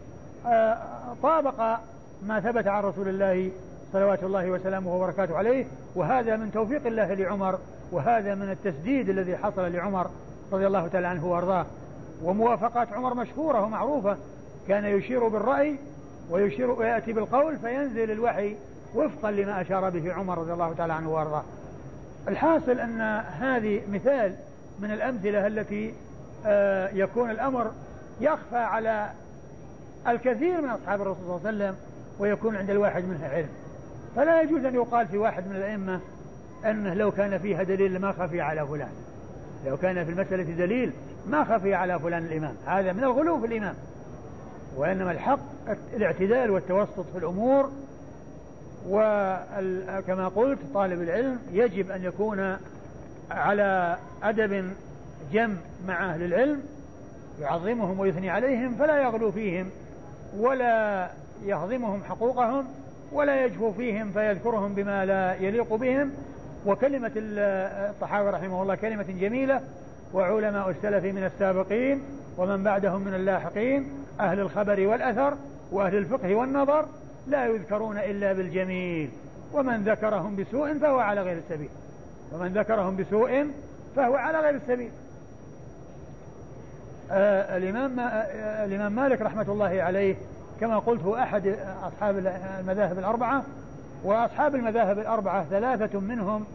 طابق ما ثبت عن رسول الله صلوات الله وسلامه وبركاته عليه، وهذا من توفيق الله لعمر، وهذا من التسديد الذي حصل لعمر رضي الله تعالى عنه وارضاه. وموافقات عمر مشهورة ومعروفة، كان يشير بالرأي ويشير ويأتي بالقول فينزل الوحي وفقا لما أشار به عمر رضي الله تعالى عنه وارضاه. الحاصل أن هذه مثال من الأمثلة التي يكون الأمر يخفى على الكثير من أصحاب الرسول صلى الله عليه وسلم ويكون عند الواحد منها علم، فلا يجوز أن يقال في واحد من الأئمة أنه لو كان فيها دليل ما خفي على فلان، لو كان في المسألة دليل ما خفي على فلان الإمام، هذا من الغلو في الإمام. وإنما الحق الاعتدال والتوسط في الأمور، وكما قلت طالب العلم يجب أن يكون على أدب جم مع أهل العلم، يعظمهم ويثني عليهم فلا يغلو فيهم ولا يهضمهم حقوقهم ولا يجفو فيهم فيذكرهم بما لا يليق بهم. وكلمة الطحاوي رحمه الله كلمة جميلة: وعلماء السلف من السابقين ومن بعدهم من اللاحقين أهل الخبر والأثر وأهل الفقه والنظر لا يذكرون إلا بالجميل، ومن ذكرهم بسوء فهو على غير السبيل، ومن ذكرهم بسوء فهو على غير السبيل. الإمام مالك رحمة الله عليه كما قلت هو أحد أصحاب المذاهب الأربعة، وأصحاب المذاهب الأربعة ثلاثة منهم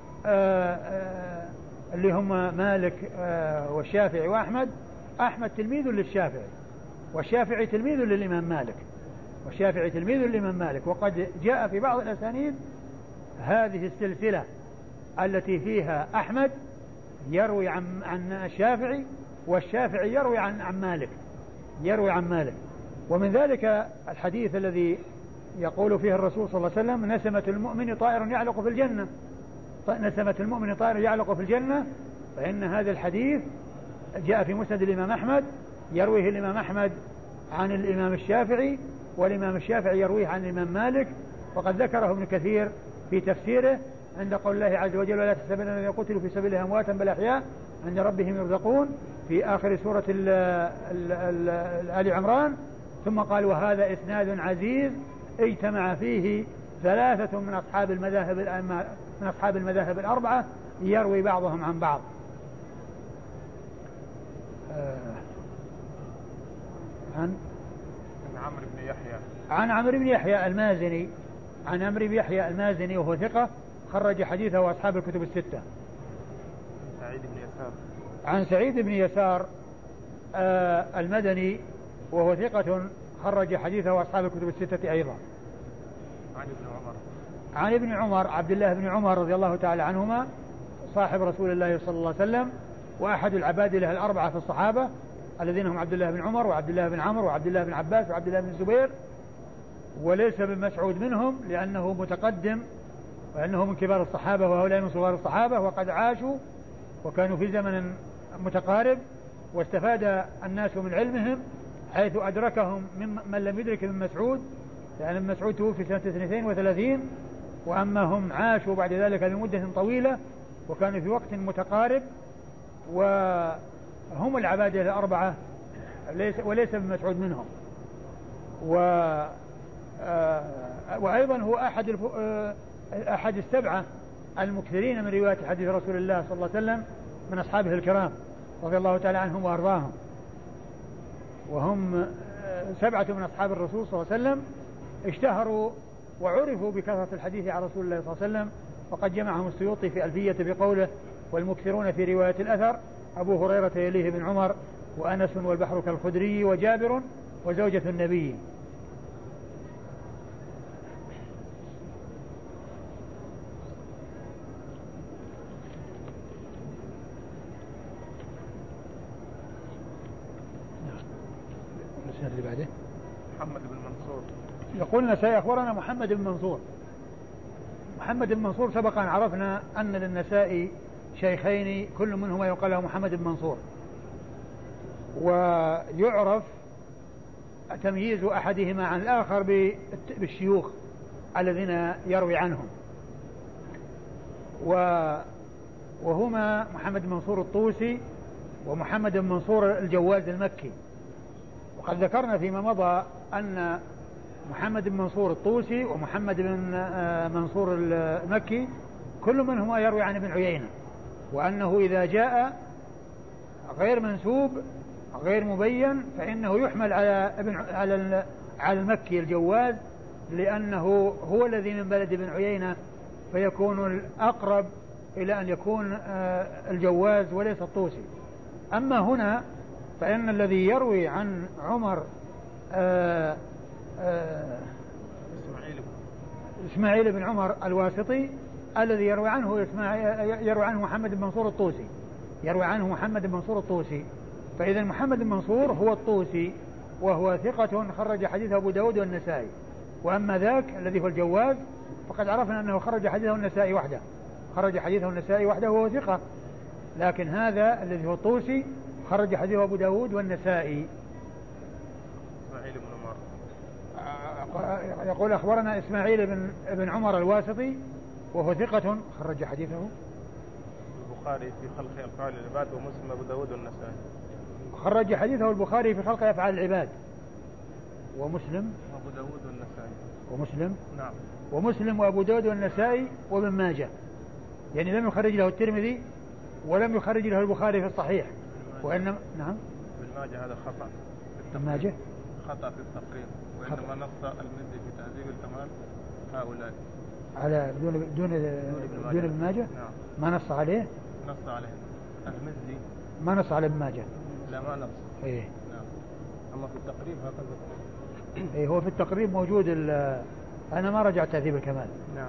اللي هم مالك والشافعي وأحمد. أحمد تلميذ للشافعي، والشافعي تلميذ للإمام مالك، والشافعي تلميذ للإمام مالك. وقد جاء في بعض الأسانيد هذه السلسلة التي فيها أحمد يروي عن الشافعي، والشافعي يروي عن مالك، يروي عن مالك. ومن ذلك الحديث الذي يقول فيه الرسول صلى الله عليه وسلم: نسمة المؤمن طائر يعلق في الجنة، نسمة المؤمن طائر يعلق في الجنة. فإن هذا الحديث جاء في مسند الإمام أحمد، يرويه الإمام أحمد عن الإمام الشافعي، والإمام الشافعي يرويه عن الإمام مالك. وقد ذكره ابن كثير في تفسيره عند قول الله عز وجل: ولا تحسبن الذين قتلوا في سبيل الله أمواتا بل أحياء عند ربهم يرزقون، في آخر سورة آل عمران. ثم قال: وهذا إسناد عزيز اجتمع فيه ثلاثة من أصحاب المذاهب الأربعة يروي بعضهم عن بعض. عن عمرو بن يحيى، عن عمرو بن يحيى المازني، عن عمرو بن يحيى المازني وهو ثقة خرج حديثه وأصحاب الكتب الستة. سعيد بن يسار، عن سعيد بن يسار المدني وهو ثقة خرج حديثه وأصحاب الكتب الستة أيضا. عن ابن عمر، عن ابن عمر عبد الله بن عمر رضي الله تعالى عنهما صاحب رسول الله صلى الله عليه وسلم، وأحد العبادلة الأربعة في الصحابة الذين هم عبد الله بن عمر وعبد الله بن عمرو وعبد الله بن عباس وعبد الله بن الزبير، وليس بن مسعود منهم لأنه متقدم وأنه من كبار الصحابة وهؤلاء من صغار الصحابة، وقد عاشوا وكانوا في زمن متقارب، واستفاد الناس من علمهم حيث أدركهم من لم يدرك من مسعود، لأن ابن مسعود توفي سنة 32، وأما هم عاشوا بعد ذلك بمدة طويلة وكانوا في وقت متقارب، وهم العبادة الأربعة وليس ابن مسعود منهم. وأيضا هو أحد السبعة المكثرين من رواية حديث رسول الله صلى الله عليه وسلم من أصحابه الكرام رضي الله تعالى عنهم وأرضاهم، وهم 7 من أصحاب الرسول صلى الله عليه وسلم اشتهروا وعرفوا بكثرة الحديث عن رسول الله صلى الله عليه وسلم وقد جمعهم السيوطي في ألفية بقوله: والمكثرون في رواية الأثر أبو هريرة يليه بن عمر وأنس والبحر كالخدري وجابر وزوجة النبي. اللي بعده محمد بن منصور. يقول النسائي أخبرنا محمد بن منصور. محمد بن منصور سبق أن عرفنا أن للنسائي شيخين كل منهما يقال له محمد بن منصور، ويعرف تمييز أحدهما عن الآخر بالشيوخ الذين يروي عنهم، وهما محمد بن منصور الطوسي ومحمد بن منصور الجواز المكي. وقد ذكرنا فيما مضى أن محمد بن منصور الطوسي ومحمد بن منصور المكي كل منهما يروي عن ابن عيينة، وأنه إذا جاء غير منسوب غير مبين فإنه يحمل على المكي الجواز، لأنه هو الذي من بلد ابن عيينة، فيكون الأقرب إلى أن يكون الجواز وليس الطوسي. أما هنا فإن الذي يروي عن عمر إسماعيل بن عمر الواسطي، الذي يروي عنه محمد بن منصور الطوسي، يروي عنه محمد بن منصور الطوسي. فإذا محمد بن منصور هو الطوسي وهو ثقة خرج حديثه أبو داود والنسائي. وأما ذاك الذي هو الجواز فقد عرفنا أنه خرج حديثه النسائي وحده، خرج حديثه النسائي وحده وهو ثقة، لكن هذا الذي هو الطوسي خرج حديثه أبو داود والنسائي. إسماعيل بن عمر يقول أخبرنا إسماعيل بن عمر الواسطي وهو ثقة خرج حديثه البخاري في خلق أفعال العباد ومسلم أبو داود والنسائي. خرج حديثه البخاري في خلق أفعال العباد ومسلم وأبو داود والنسائي ومسلم. نعم. ومسلم وأبو داود والنسائي وابن ماجه، يعني لم يخرج له الترمذي ولم يخرج له البخاري في الصحيح، وإنما نعم ابن ماجه هذا خطأ في ابن ماجه خطأ في التقريب، وإنما نص المزي في تهذيب الكمال هؤلاء على دون ابن ماجه. نعم. ما نص عليه؟ نص عليه المزي، ما نص على ابن ماجه. لا ما نص. إيه. نعم. أما في التقريب هكذا. إيه هو في التقريب موجود. أنا ما رجعت تهذيب الكمال. نعم.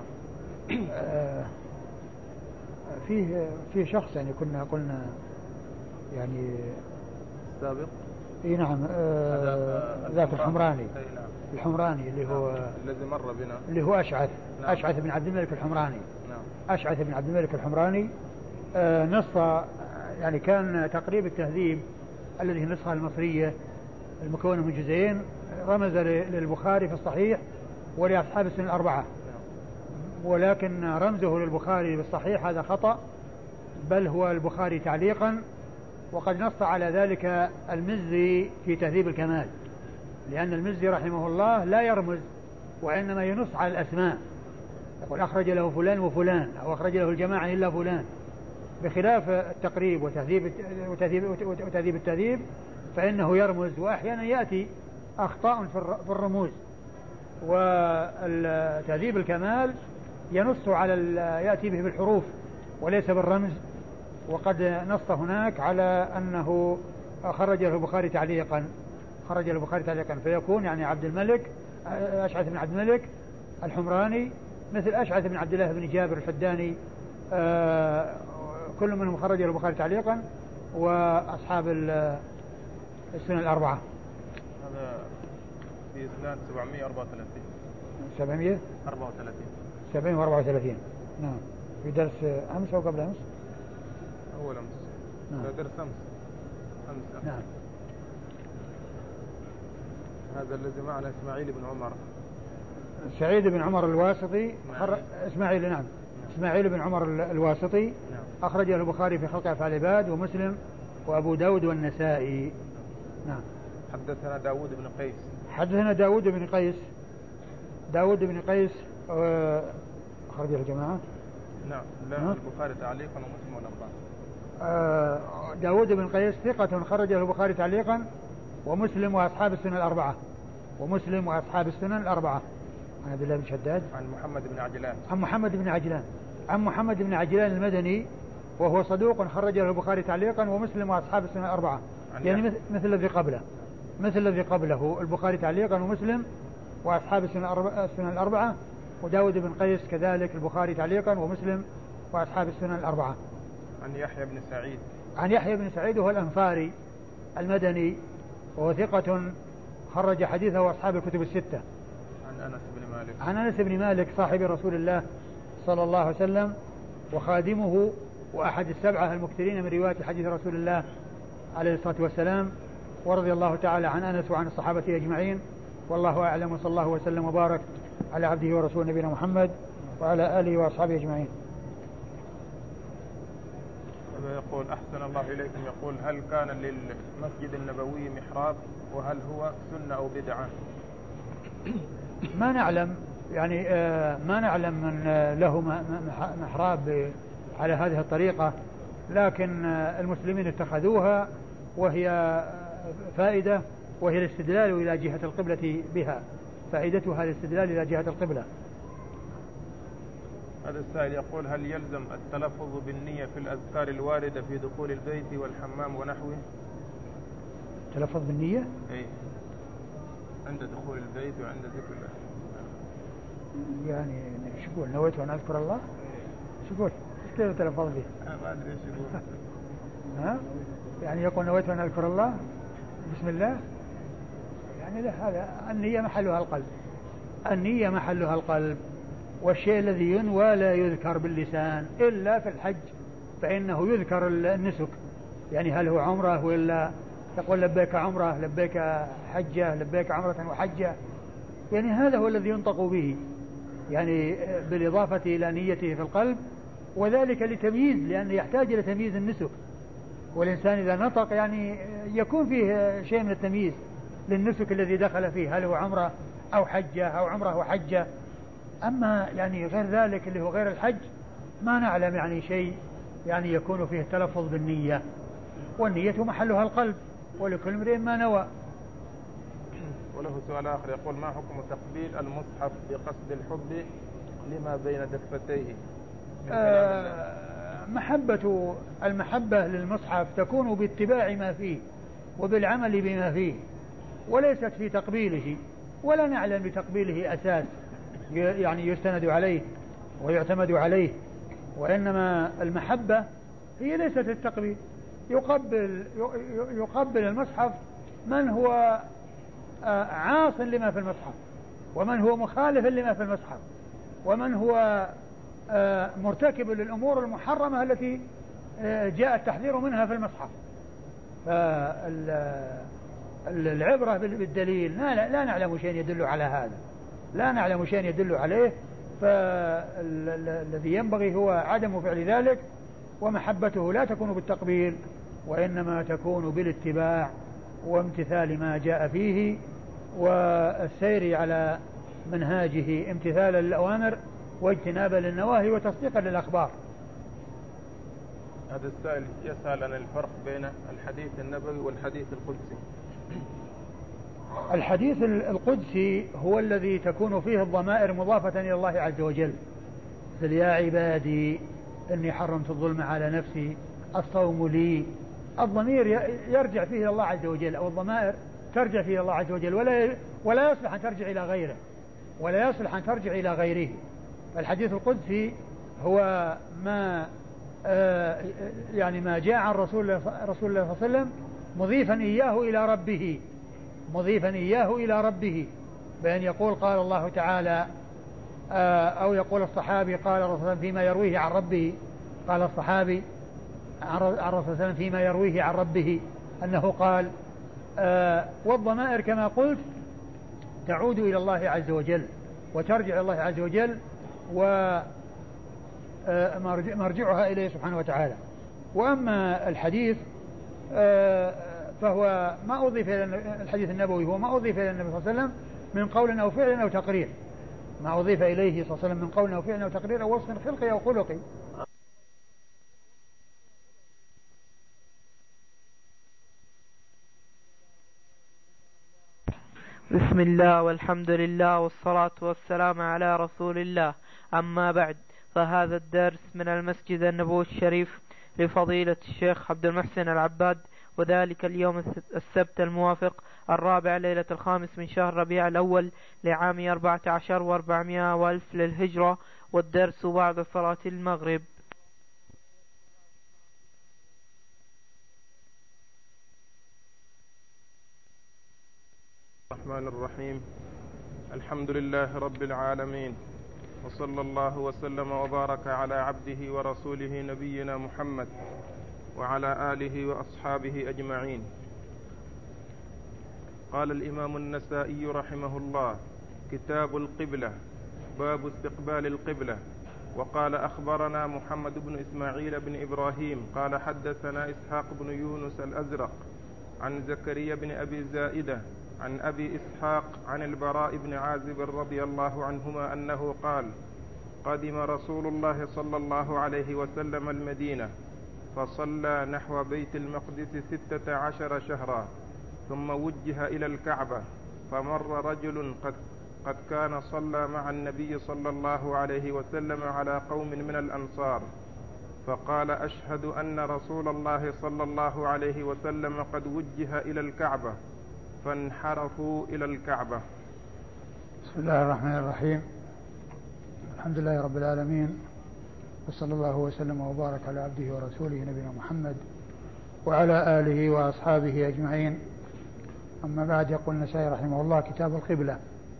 فيه شخص يعني كنا قلنا يعني سابق. اي نعم. ذاك الحمراني. نعم. الحمراني اللي هو الذي مر بنا، اللي هو أشعث. نعم. أشعث بن عبد الملك الحمراني. نعم. أشعث بن عبد الملك الحمراني نص يعني كان تقريب التهذيب الذي نصها المصرية المكونة من جزئين، رمز للبخاري في الصحيح ولأصحاب السنن الأربعة. نعم. ولكن رمزه للبخاري بالصحيح هذا خطأ، بل هو البخاري تعليقا، وقد نص على ذلك المزي في تهذيب الكمال، لأن المزي رحمه الله لا يرمز وإنما ينص على الأسماء، يقول أخرج له فلان وفلان أو أخرج له الجماعة إلا فلان، بخلاف التقريب وتهذيب التهذيب فإنه يرمز، وأحيانا يأتي أخطاء في الرموز. وتهذيب الكمال ينص على يأتي به بالحروف وليس بالرمز، وقد نص هناك على أنه خرج له البخاري تعليقا، خرج له البخاري تعليقا، فيكون يعني عبد الملك أشعث بن عبد الملك الحمراني مثل أشعث بن عبد الله بن جابر الحداني، كل منهم خرج له البخاري تعليقا، وأصحاب السنن الأربعة. هذا في إسناد 734. 734. نعم. في درس أمس أو قبل أمس؟ أول أمس. نعم. درس أمس. نعم. هذا الذي معنا إسماعيل بن عمر. سعيد بن عمر الواسطي. إسماعيل. نعم. إسماعيل بن عمر الواسطي. نعم. أخرج له البخاري في خلق أفعال العباد ومسلم وأبو داود والنسائي. نعم. حدثنا داود بن قيس. حدثنا داود بن قيس. داود بن قيس أخرج له الجماعة. نعم. لا البخاري تعليقا ومسلم والأربعة. داود بن قيس ثقة خرج له البخاري تعليقا ومسلم وأصحاب السنن الأربعة. ومسلم وأصحاب السنن الأربعة. عن عبد الله بن شداد. عن محمد بن عجلان. عن محمد بن عجلان. عن محمد بن عجلان المدني وهو صدوق خرج له البخاري تعليقا ومسلم وأصحاب السنن الأربعة، يعني مثل الذي قبله البخاري تعليقا ومسلم وأصحاب السنن الأربعة، وداود بن قيس كذلك البخاري تعليقا ومسلم وأصحاب السنن الأربعة. عن يحيى بن سعيد وهو الأنفاري المدني وهو ثقة خرج حديثه وأصحاب الكتب الستة. عن أنس بن مالك صاحب رسول الله صلى الله عليه وسلم وخادمه وأحد السبعة المكثرين من رواية حديث رسول الله عليه الصلاة والسلام، ورضي الله تعالى عن أنس وعن الصحابة أجمعين، والله أعلم، وصلى الله وسلم وبارك على عبده ورسوله نبينا محمد وعلى آله وأصحابه أجمعين. يقول أحسن الله إليكم، يقول هل كان للمسجد النبوي محراب، وهل هو سنة أو بدعة؟ ما نعلم، يعني ما نعلم من له محراب على هذه الطريقة، لكن المسلمين اتخذوها وهي فائدة، وهي الاستدلال إلى جهة القبلة بها، فائدتها الاستدلال إلى جهة القبلة. هذا السائل يقول هل يلزم التلفظ بالنية في الأذكار الواردة في دخول البيت والحمام ونحوه؟ تلفظ بالنية؟ أي عند دخول البيت وعند ذكر الله. يعني شو يقول نويت وأن أذكر الله؟ شو يقول؟ كيف تلفظ به؟ ما أدري ايش يقول. ها؟ يعني يقول نويت وأن أذكر الله بسم الله، يعني لا، هذا النية محلها القلب، النية محلها القلب، والشيء الذي ينوى لا يذكر باللسان إلا في الحج، فإنه يذكر النسك، يعني هل هو عمره ولا تقول لبيك عمره لبيك حجة لبيك عمرة وحجة، يعني هذا هو الذي ينطق به، يعني بالإضافة إلى نيته في القلب، وذلك لتمييز، لأنه يحتاج إلى تمييز النسك، والإنسان إذا نطق يعني يكون فيه شيء من التمييز للنسك الذي دخل فيه، هل هو عمره أو حجة أو عمره وحجة. أما يعني غير ذلك اللي هو غير الحج ما نعلم يعني شيء يعني يكون فيه التلفظ بالنية، والنية محلها القلب، ولكل امرئ ما نوى. وله سؤال آخر يقول ما حكم تقبيل المصحف بقصد الحب لما بين دفتيه؟ المحبة للمصحف تكون باتباع ما فيه وبالعمل بما فيه، وليست في تقبيله، ولا نعلم بتقبيله أساس يعني يستند عليه ويعتمد عليه، وإنما المحبة هي ليست التقبيل. يقبل المصحف من هو عاص لما في المصحف، ومن هو مخالف لما في المصحف، ومن هو مرتكب للأمور المحرمة التي جاء التحذير منها في المصحف. فالعبرة بالدليل لا نعلم شيء يدل على هذا، لا نعلم شيء يدل عليه، فالذي ينبغي هو عدم فعل ذلك، ومحبته لا تكون بالتقبيل، وإنما تكون بالاتباع وامتثال ما جاء فيه، والسير على منهاجه امتثالا للأوامر واجتنابا للنواهي وتصديقا للأخبار. هذا السائل يسأل عن الفرق بين الحديث النبوي والحديث القدسي. الحديث القدسي هو الذي تكون فيه الضمائر مضافة إلى الله عز وجل، قل يا عبادي إني حرمت الظلم على نفسي الصوم لي، الضمير يرجع فيه إلى الله عز وجل، أو الضمائر ترجع فيه إلى الله عز وجل، ولا يصلح أن ترجع إلى غيره، ولا يصلح أن ترجع إلى غيره. الحديث القدسي هو ما يعني ما جاء عن رسول الله صلى الله عليه وسلم مضيفا إياه إلى ربه، بأن يقول قال الله تعالى، أو يقول الصحابي قال الرسول فيما يرويه عن ربه، قال الصحابي عن الرسول صلى فيما يرويه عن ربه أنه قال. والضمائر كما قلت تعود إلى الله عز وجل وترجع إلى الله عز وجل، ومرجعها إليه سبحانه وتعالى. وأما الحديث فهو ما أضيف إلى الحديث النبوي، هو ما أضيف إلى النبي صلى الله عليه وسلم من قول أو فعل أو تقرير، ما أضيف إليه صلى الله عليه وسلم من قول أو فعل أو تقرير أو وصف خلقي أو خلقي. بسم الله والحمد لله والصلاة والسلام على رسول الله، أما بعد، فهذا الدرس من المسجد النبوي الشريف لفضيلة الشيخ عبد المحسن العباد، وذلك اليوم السبت الموافق 4 ليلة 5 من شهر ربيع الأول لعام 14 و400 وألف للهجرة، والدرس بعد صلاة المغرب. الرحمن الرحيم. الحمد لله رب العالمين، وصلى الله وسلم وبارك على عبده ورسوله نبينا محمد وعلى آله وأصحابه أجمعين. قال الإمام النسائي رحمه الله: كتاب القبلة، باب استقبال القبلة. وقال: أخبرنا محمد بن إسماعيل بن إبراهيم قال: حدثنا إسحاق بن يونس الأزرق عن زكريا بن أبي زائدة عن أبي إسحاق عن البراء بن عازب رضي الله عنهما أنه قال: قدم رسول الله صلى الله عليه وسلم المدينة فصلى نحو بيت المقدس 16 شهرا، ثم وجه إلى الكعبة، فمر رجل قد كان صلى مع النبي صلى الله عليه وسلم على قوم من الأنصار، فقال: أشهد أن رسول الله صلى الله عليه وسلم قد وجه إلى الكعبة، فانحرفوا إلى الكعبة. بسم الله الرحمن الرحيم. الحمد لله رب العالمين، وصلى الله وسلم وبارك على عبده ورسوله نبينا محمد وعلى آله وأصحابه أجمعين. أما بعد، يقول النسائي رحمه الله: كتاب القبلة.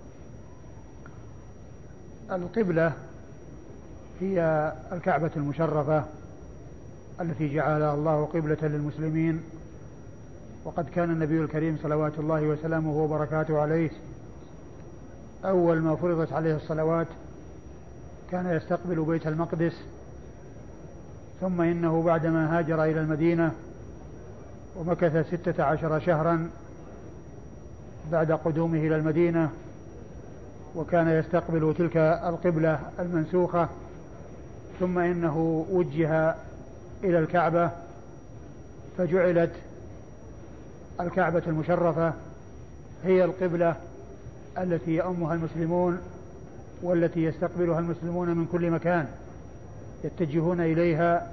القبلة هي الكعبة المشرفة التي جعلها الله قبلة للمسلمين، وقد كان النبي الكريم صلوات الله وسلامه وبركاته عليه أول ما فرضت عليه الصلوات كان يستقبل بيت المقدس، ثم إنه بعدما هاجر إلى المدينة ومكث 16 شهرا بعد قدومه إلى المدينة، وكان يستقبل تلك القبلة المنسوخة، ثم إنه وجه إلى الكعبة، فجعلت الكعبة المشرفة هي القبلة التي يؤمها المسلمون، والتي يستقبلها المسلمون من كل مكان يتجهون إليها،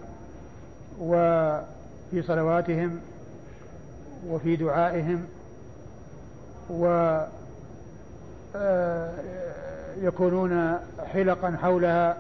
وفي صلواتهم وفي دعائهم، ويكونون حلقا حولها،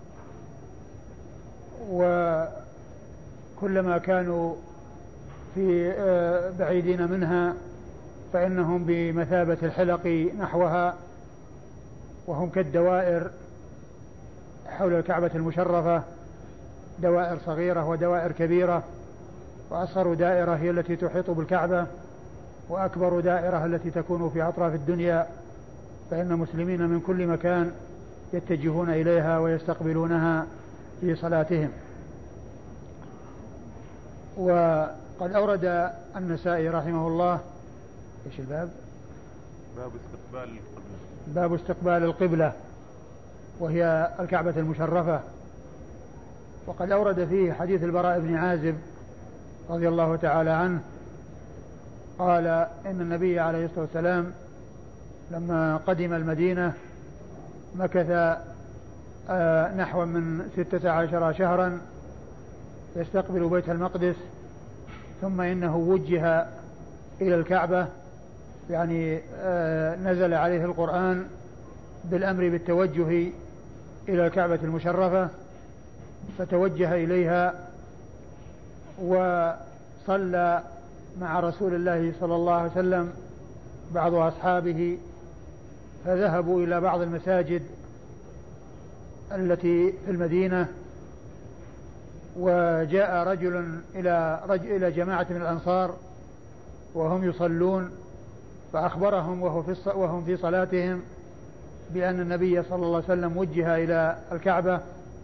وكلما كانوا في بعيدين منها فإنهم بمثابة الحلق نحوها، وهم كالدوائر حول الكعبة المشرفة، دوائر صغيرة ودوائر كبيرة، وأصغر دائرة هي التي تحيط بالكعبة، وأكبر دائرة التي تكون في أطراف الدنيا، فإن المسلمين من كل مكان يتجهون إليها ويستقبلونها في صلاتهم. وقد أورد النسائي رحمه الله إيش الباب؟ باب استقبال القبلة، وهي الكعبة المشرفة. وقد أورد فيه حديث البراء بن عازب رضي الله تعالى عنه قال: إن النبي عليه الصلاة والسلام لما قدم المدينة مكث نحو من 16 شهرا يستقبل بيت المقدس، ثم إنه وجه إلى الكعبة، يعني نزل عليه القرآن بالأمر بالتوجه إلى الكعبة المشرفة، فتوجه إليها وصلى مع رسول الله صلى الله عليه وسلم بعض أصحابه، فذهبوا إلى بعض المساجد التي في المدينة، وجاء رجل إلى جماعة من الأنصار وهم يصلون، فأخبرهم وهم في صلاتهم بأن النبي صلى الله عليه وسلم وجه إلى الكعبة،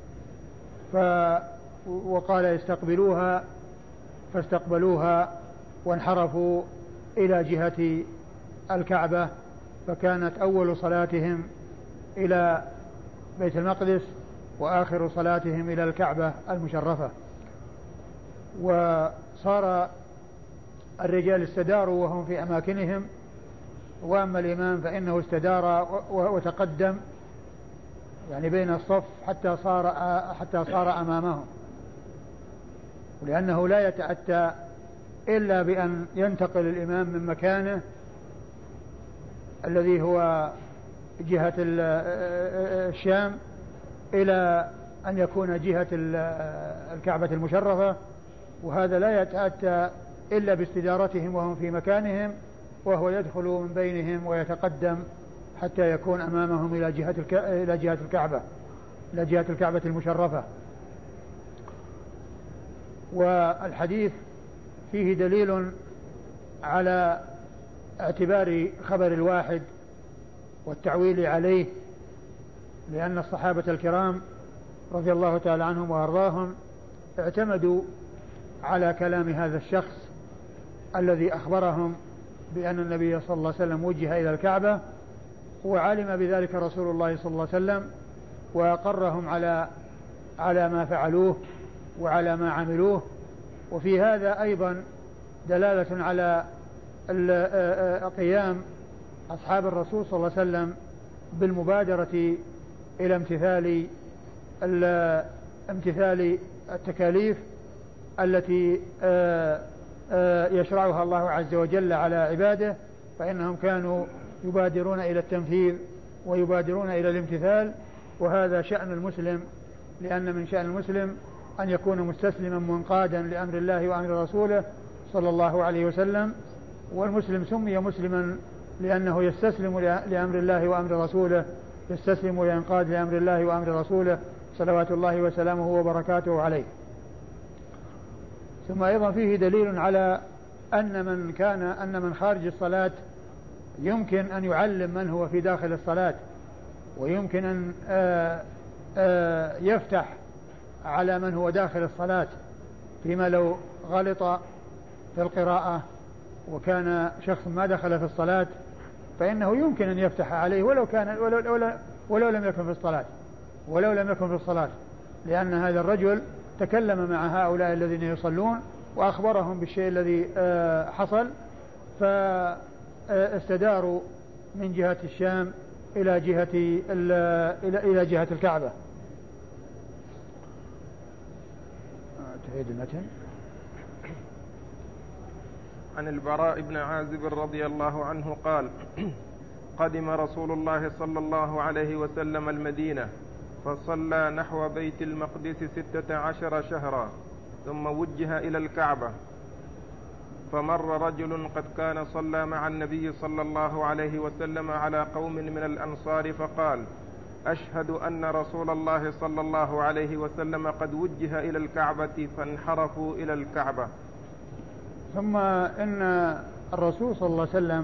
وقال: استقبلوها، فاستقبلوها وانحرفوا إلى جهة الكعبة، فكانت أول صلاتهم إلى بيت المقدس وآخر صلاتهم إلى الكعبة المشرفة. وصار الرجال استداروا وهم في أماكنهم، وأما الإمام فإنه استدار وتقدم يعني بين الصف حتى صار أمامهم، لأنه لا يتأتى إلا بأن ينتقل الإمام من مكانه الذي هو جهة الشام إلى أن يكون جهة الكعبة المشرفة، وهذا لا يتأتى إلا باستدارتهم وهم في مكانهم، وهو يدخل من بينهم ويتقدم حتى يكون أمامهم إلى جهة الكعبة المشرفة. والحديث فيه دليل على اعتبار خبر الواحد والتعويل عليه، لأن الصحابة الكرام رضي الله تعالى عنهم وأرضاهم اعتمدوا على كلام هذا الشخص الذي أخبرهم بأن النبي صلى الله عليه وسلم وجه إلى الكعبة، وعلم بذلك رسول الله صلى الله عليه وسلم وأقرهم على ما فعلوه وعلى ما عملوه. وفي هذا أيضا دلالة على قيام أصحاب الرسول صلى الله عليه وسلم بالمبادرة إلى امتثال التكاليف التي يشرعها الله عز وجل على عباده، فإنهم كانوا يبادرون إلى التنفيذ ويبادرون إلى الامتثال، وهذا شأن المسلم، لأن من شأن المسلم أن يكون مستسلما منقادا لأمر الله وأمر رسوله صلى الله عليه وسلم. والمسلم سمي مسلما لأنه يستسلم لأمر الله وأمر رسوله، يستسلم وينقاد لأمر الله وأمر رسوله صلوات الله وسلامه وبركاته عليه. ثم أيضا فيه دليل على أن من خارج الصلاة يمكن أن يعلم من هو في داخل الصلاة، ويمكن أن يفتح على من هو داخل الصلاة، فيما لو غلط في القراءة وكان شخص ما دخل في الصلاة فإنه يمكن أن يفتح عليه ولو لم يكن في الصلاة، لأن هذا الرجل تكلم مع هؤلاء الذين يصلون وأخبرهم بالشيء الذي حصل، فاستداروا من جهة الشام إلى جهة الكعبة. تعيد المتن. عن البراء بن عازب رضي الله عنه قال: قدم رسول الله صلى الله عليه وسلم المدينة فصلى نحو بيت المقدس 16 شهرا، ثم وجه إلى الكعبة، فمر رجل قد كان صلى مع النبي صلى الله عليه وسلم على قوم من الأنصار فقال: أشهد أن رسول الله صلى الله عليه وسلم قد وجه إلى الكعبة، فانحرفوا إلى الكعبة. ثم إن الرسول صلى الله عليه وسلم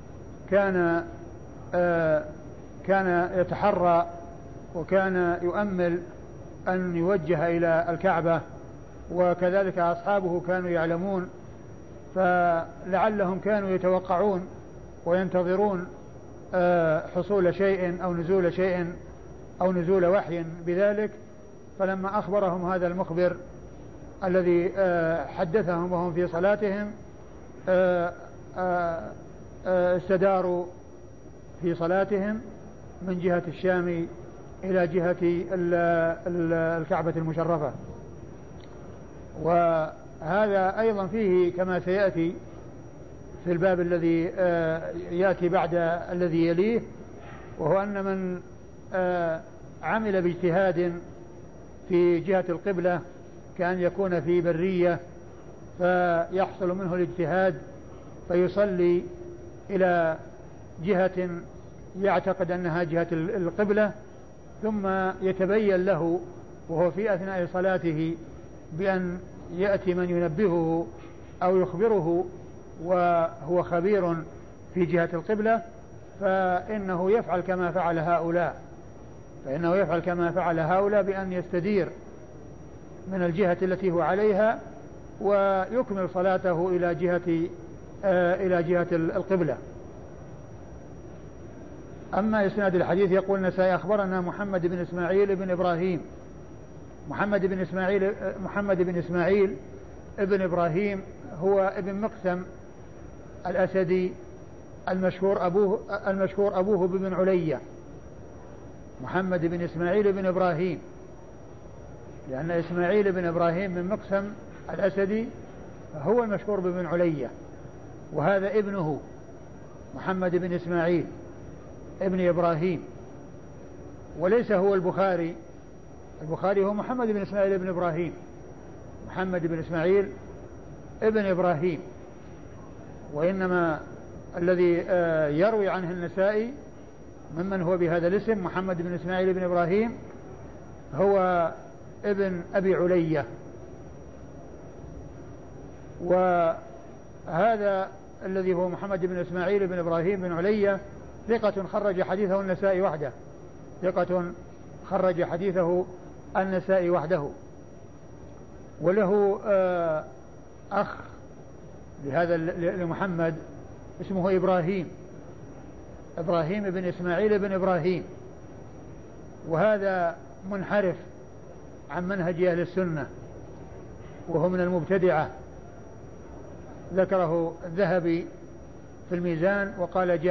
كان يتحرى وكان يؤمل أن يوجه إلى الكعبة، وكذلك أصحابه كانوا يعلمون، فلعلهم كانوا يتوقعون وينتظرون حصول شيء أو نزول شيء أو نزول وحي بذلك. فلما أخبرهم هذا المخبر الذي حدثهم وهم في صلاتهم استداروا في صلاتهم من جهة الشام إلى جهة الكعبة المشرفة. وهذا أيضا فيه كما سيأتي في الباب الذي يأتي بعد الذي يليه، وهو أن من عمل باجتهاد في جهة القبلة كأن يكون في برية فيحصل منه الاجتهاد فيصلي إلى جهة يعتقد أنها جهة القبلة، ثم يتبين له وهو في أثناء صلاته بأن يأتي من ينبهه أو يخبره وهو خبير في جهة القبلة، فإنه يفعل كما فعل هؤلاء بأن يستدير من الجهة التي هو عليها ويكمل صلاته إلى جهة القبلة. أما إسناد الحديث يقول النسائي: أخبرنا محمد بن إسماعيل بن إبراهيم. محمد بن إسماعيل ابن إبراهيم هو ابن مقسم الأسدي المشهور أبوه بن علية، محمد بن إسماعيل بن إبراهيم، لأن إسماعيل بن إبراهيم من مقسم الأسدي هو المشهور بابن علية، وهذا ابنه محمد بن إسماعيل ابن إبراهيم، وليس هو البخاري. البخاري هو محمد بن إسماعيل بن إبراهيم، محمد بن إسماعيل ابن إبراهيم، وإنما الذي يروي عنه النسائي ممن هو بهذا الاسم محمد بن إسماعيل بن إبراهيم هو ابن أبي علية. وهذا الذي هو محمد بن إسماعيل بن إبراهيم بن علية ثقة خرج حديثه النسائي وحده، ثقة خرج حديثه النسائي وحده. وله أخ لهذا لمحمد اسمه إبراهيم بن إسماعيل بن إبراهيم، وهذا منحرف عن منهج أهل السنة وهو من المبتدعة، ذكره الذهبي في الميزان وقال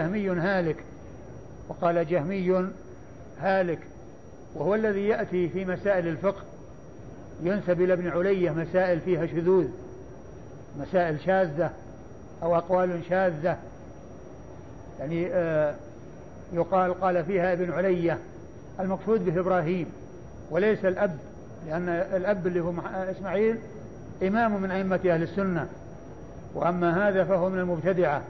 جهمي هالك، وهو الذي يأتي في مسائل الفقه ينسب إلى ابن علية مسائل فيها شذوذ، مسائل شاذة أو أقوال شاذة، يعني قال فيها ابن علية، المقصود به إبراهيم وليس الأب، لأن الأب اللي هو إسماعيل إمام من أئمة أهل السنة، وأما هذا فهو من المبتدعة.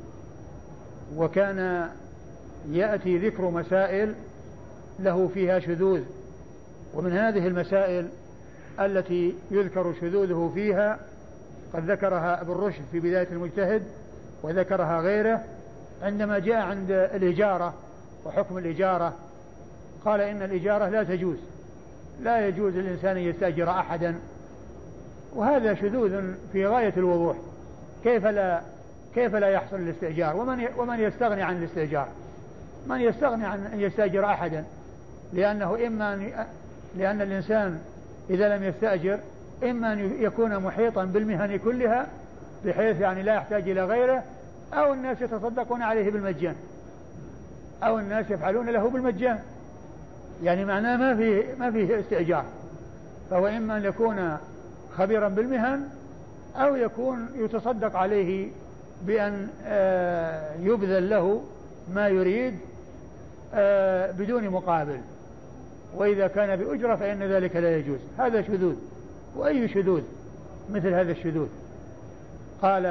وكان يأتي ذكر مسائل له فيها شذوذ، ومن هذه المسائل التي يذكر شذوذه فيها قد ذكرها ابن رشد في بداية المجتهد، وذكرها غيره عندما جاء عند الإجارة وحكم الإجارة، قال إن الإجارة لا يجوز للإنسان أن يستأجر أحدا، وهذا شذوذ في غاية الوضوح. كيف لا يحصل الاستئجار؟ ومن يستغني عن الاستئجار؟ من يستغني عن أن يستأجر أحدا؟ لأن الإنسان إذا لم يستأجر إما أن يكون محيطا بالمهن كلها بحيث يعني لا يحتاج إلى غيره، أو الناس يتصدقون عليه بالمجان، أو الناس يفعلون له بالمجان، يعني معناه ما فيه استئجار. فهو إما أن يكون خبيرا بالمهن أو يكون يتصدق عليه بأن يبذل له ما يريد بدون مقابل، وإذا كان بأجرة فإن ذلك لا يجوز. هذا شذوذ، وأي شذوذ مثل هذا الشذوذ. قال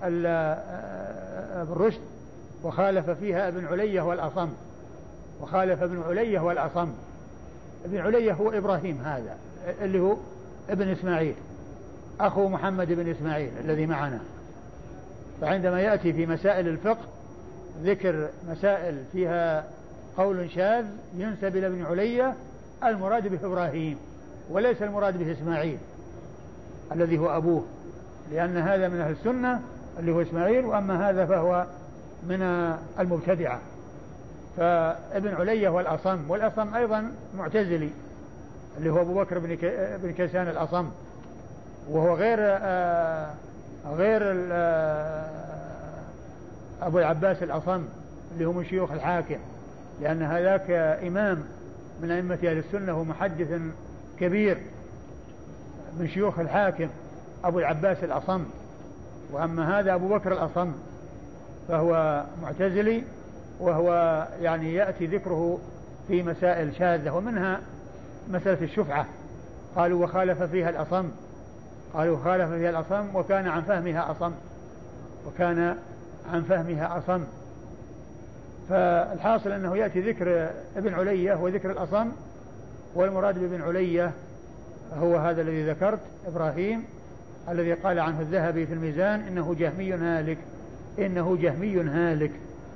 ابن رشد وخالف فيها ابن علية والأصم، وخالف ابن علية والأصم. ابن علية هو إبراهيم هذا اللي هو ابن إسماعيل أخو محمد بن إسماعيل الذي معنا. فعندما يأتي في مسائل الفقه ذكر مسائل فيها قول شاذ ينسب إلى ابن علية، المراد به إبراهيم وليس المراد به إسماعيل الذي هو أبوه، لأن هذا من أهل السنة اللي هو إسماعيل، وأما هذا فهو من المبتدعة. فابن علية والأصم، والأصم أيضا معتزلي اللي هو أبو بكر بن كيسان الأصم، وهو غير أبو العباس الأصم اللي هو من شيوخ الحاكم، لأن هذاك إمام من أئمة أهل السنة ومحدث كبير من شيوخ الحاكم أبو العباس الأصم، وأما هذا أبو بكر الأصم فهو معتزلي، وهو يعني يأتي ذكره في مسائل شاذة، ومنها مسألة الشفعة. قالوا وخالف فيها الأصم، وكان عن فهمها أصم. فالحاصل أنه يأتي ذكر ابن علية وذكر الأصم، والمراد بابن علية هو هذا الذي ذكرت إبراهيم الذي قال عنه الذهبي في الميزان إنه جهمي هالك.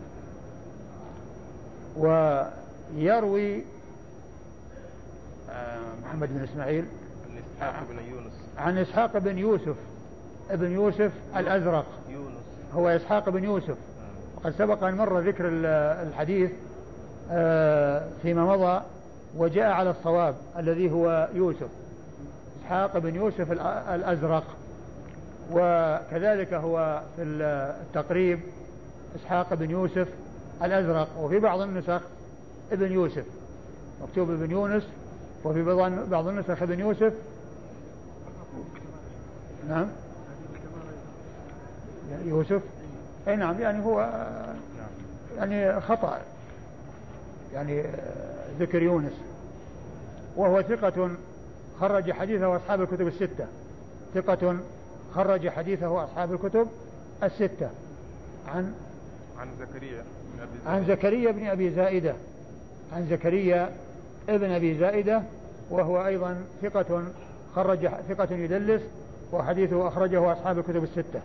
ويروي محمد بن إسماعيل عن إسحاق بن يوسف ابن يوسف الأزرق، هو إسحاق بن يوسف، وقد سبق أن مر ذكر الحديث فيما مضى، وجاء على الصواب الذي هو يوسف، إسحاق بن يوسف الأزرق. وكذلك هو في التقريب إسحاق بن يوسف الأزرق، وفي بعض النسخ ابن يوسف. مكتوب ابن يونس، وفي بعض النسخ ابن يوسف. نعم يوسف، أي نعم، يعني هو يعني خطأ، يعني ذكر يونس. وهو ثقة خرج حديثه أصحاب الكتب الستة، ثقة خرج حديثه أصحاب الكتب الستة. عن زكريا بن أبي زائدة، عن زكريا ابن أبي زائدة، وهو أيضا ثقة يدلس، وحديثه أخرجه أصحاب الكتب الستة.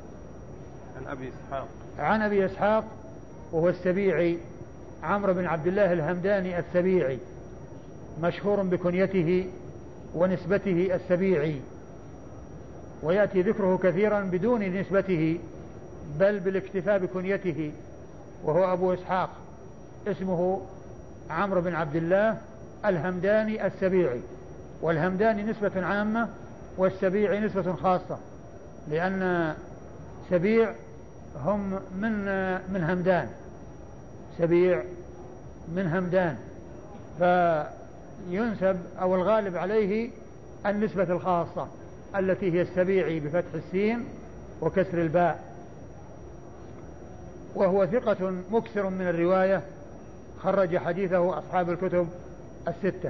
عن أبي إسحاق وهو السبيعي، عمرو بن عبد الله الهمداني السبيعي، مشهور بكنيته ونسبته السبيعي، ويأتي ذكره كثيرا بدون نسبته بل بالاكتفاء بكنيته، وهو أبو إسحاق، اسمه عمرو بن عبد الله الهمداني السبيعي. والهمداني نسبة عامة، والسبيعي نسبة خاصة، لأن سبيع هم من همدان، سبيع من همدان، فينسب أو الغالب عليه النسبة الخاصة التي هي السبيعي بفتح السين وكسر الباء. وهو ثقة مكثر من الرواية، خرج حديثه أصحاب الكتب الستة.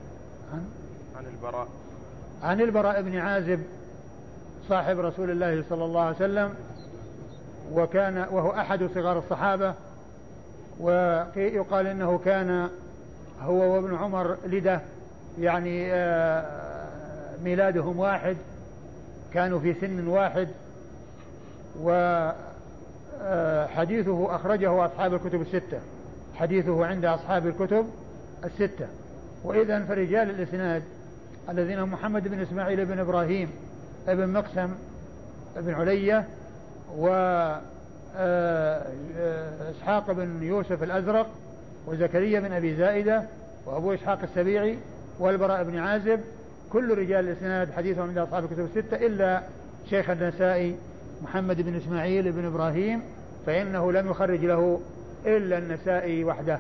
عن البراء بن عازب صاحب رسول الله صلى الله عليه وسلم، وهو أحد صغار الصحابة، ويقال إنه كان هو وابن عمر لدة، يعني ميلادهم واحد، كانوا في سن واحد، وحديثه أخرجه أصحاب الكتب الستة، حديثه عند أصحاب الكتب الستة. وإذن فرجال الإسناد الذين هم محمد بن إسماعيل بن إبراهيم ابن مقسم ابن علية، وإسحاق بن يوسف الأزرق، وزكريا بن أبي زائدة، وأبو إسحاق السبيعي، والبراء بن عازب، كل رجال الإسناد حديثهم عند أصحاب الكتب الستة إلا شيخ النسائي محمد بن إسماعيل بن إبراهيم، فإنه لم يخرج له إلا النسائي وحده.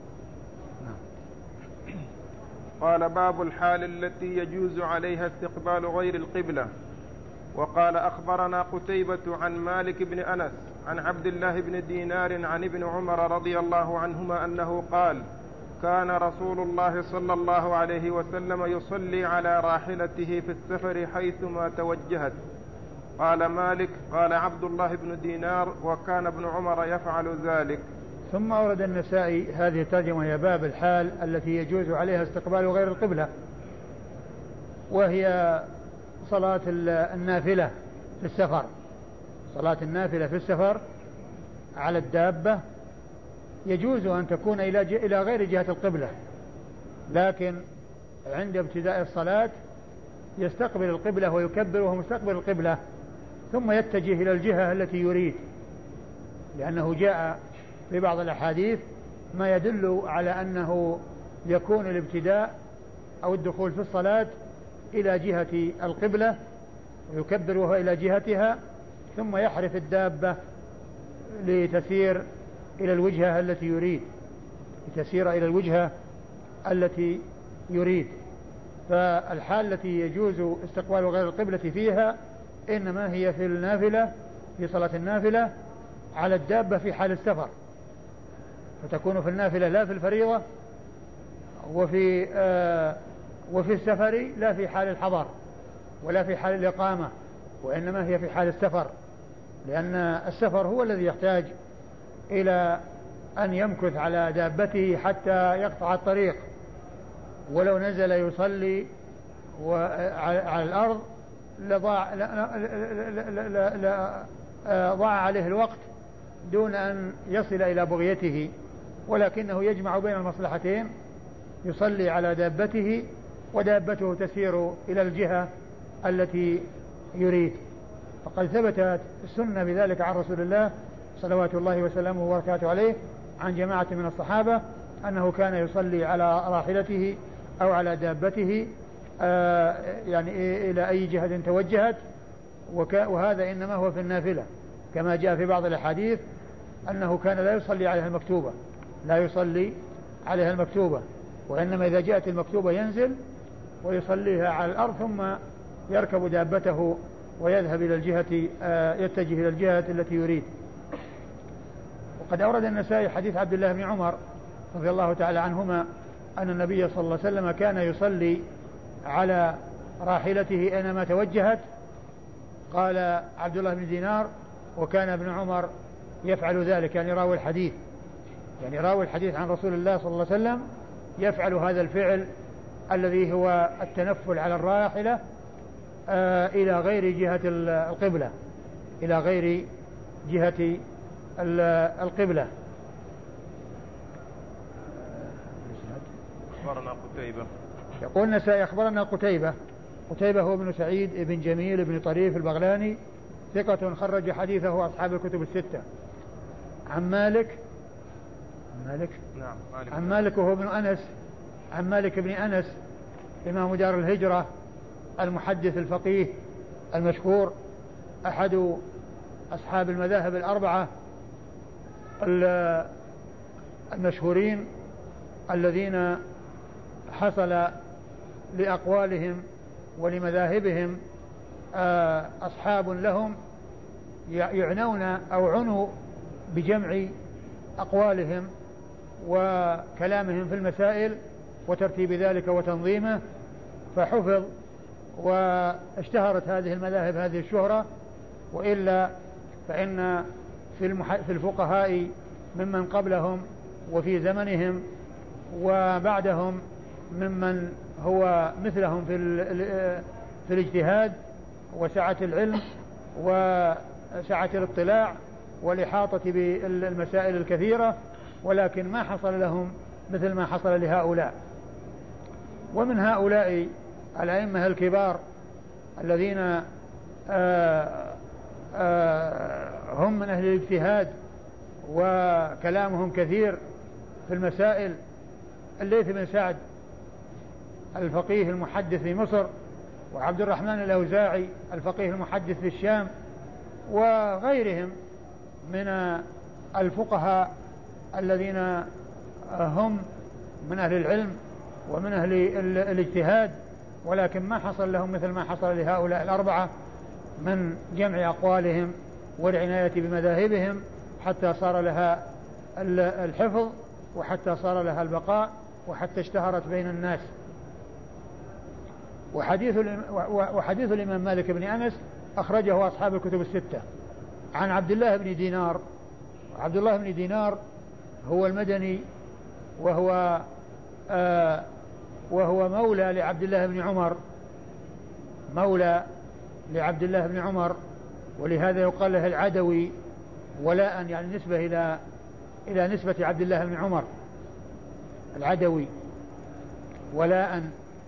قال: باب الحال التي يجوز عليها استقبال غير القبلة. وقال: أخبرنا قتيبة عن مالك بن أنس عن عبد الله بن دينار عن ابن عمر رضي الله عنهما أنه قال: كان رسول الله صلى الله عليه وسلم يصلي على راحلته في السفر حيثما توجهت. قال مالك: قال عبد الله بن دينار: وكان ابن عمر يفعل ذلك. ثم أورد النسائي هذه الترجمة، هي باب الحال التي يجوز عليها استقبال غير القبلة، وهي صلاة النافلة في السفر. صلاة النافلة في السفر على الدابة يجوز أن تكون إلى غير جهة القبلة، لكن عند ابتداء الصلاة يستقبل القبلة ويكبر وهو مستقبل القبلة، ثم يتجه إلى الجهة التي يريد، لأنه جاء في بعض الأحاديث ما يدل على أنه يكون الابتداء أو الدخول في الصلاة إلى جهة القبلة، ويكبر وهو إلى جهتها، ثم يحرف الدابة لتسير إلى الوجهة التي يريد، لتسير إلى الوجهة التي يريد. فالحال التي يجوز استقبال غير القبلة فيها إنما هي في النافلة، في صلاة النافلة على الدابة في حال السفر، فتكون في النافلة لا في الفريضة، وفي السفر لا في حال الحضر ولا في حال الإقامة، وإنما هي في حال السفر، لأن السفر هو الذي يحتاج إلى أن يمكث على دابته حتى يقطع الطريق، ولو نزل يصلي على الأرض ضاع عليه الوقت دون أن يصل إلى بغيته، ولكنه يجمع بين المصلحتين، يصلي على دابته ودابته تسير إلى الجهة التي يريد. فقد ثبتت السنة بذلك عن رسول الله صلوات الله وسلامه وبركاته عليه عن جماعة من الصحابة أنه كان يصلي على راحلته أو على دابته يعني إلى أي جهة توجهت، وهذا إنما هو في النافلة، كما جاء في بعض الأحاديث أنه كان لا يصلي عليها المكتوبة، لا يصلي عليها المكتوبة، وإنما إذا جاءت المكتوبة ينزل ويصليها على الأرض ثم يركب دابته ويذهب إلى الجهة يتجه إلى الجهة التي يريد. وقد أورد النسائي حديث عبد الله بن عمر رضي الله تعالى عنهما أن النبي صلى الله عليه وسلم كان يصلي على راحلته أينما توجهت. قال عبد الله بن دينار: وكان ابن عمر يفعل ذلك، يعني راوي الحديث عن رسول الله صلى الله عليه وسلم يفعل هذا الفعل الذي هو التنفل على الراحلة إلى غير جهة القبلة، إلى غير جهة القبلة. أخبرنا قتيبة. يقول النسائي: أخبرنا قتيبة هو ابن سعيد ابن جميل ابن طريف البغلاني، ثقة خرج حديثه أصحاب الكتب الستة. عن مالك وهو ابن أنس، عن مالك بن أنس إمام دار الهجرة المحدث الفقيه المشهور، أحد أصحاب المذاهب الأربعة المشهورين الذين حصل لأقوالهم ولمذاهبهم أصحاب لهم يعنون أو عنوا بجمع أقوالهم وكلامهم في المسائل وترتيب ذلك وتنظيمه، فحفظ واشتهرت هذه المذاهب هذه الشهرة. وإلا فإن في الفقهاء ممن قبلهم وفي زمنهم وبعدهم ممن هو مثلهم في الاجتهاد وسعة العلم وسعة الاطلاع والإحاطة بالمسائل الكثيرة، ولكن ما حصل لهم مثل ما حصل لهؤلاء. ومن هؤلاء الأئمة الكبار الذين هم من أهل الاجتهاد وكلامهم كثير في المسائل: الليث بن سعد الفقيه المحدث في مصر، وعبد الرحمن الأوزاعي الفقيه المحدث في الشام، وغيرهم من الفقهاء الذين هم من أهل العلم ومن أهل الاجتهاد، ولكن ما حصل لهم مثل ما حصل لهؤلاء الأربعة من جمع أقوالهم والعناية بمذاهبهم حتى صار لها الحفظ وحتى صار لها البقاء وحتى اشتهرت بين الناس. وحديث الإمام مالك بن أنس أخرجه أصحاب الكتب الستة. عن عبد الله بن دينار، عبد الله بن دينار هو المدني وهو مولى لعبد الله بن عمر، مولى لعبد الله بن عمر، ولهذا يقال له العدوي ولاء، يعني نسبة إلى نسبة عبد الله بن عمر، العدوي ولاء،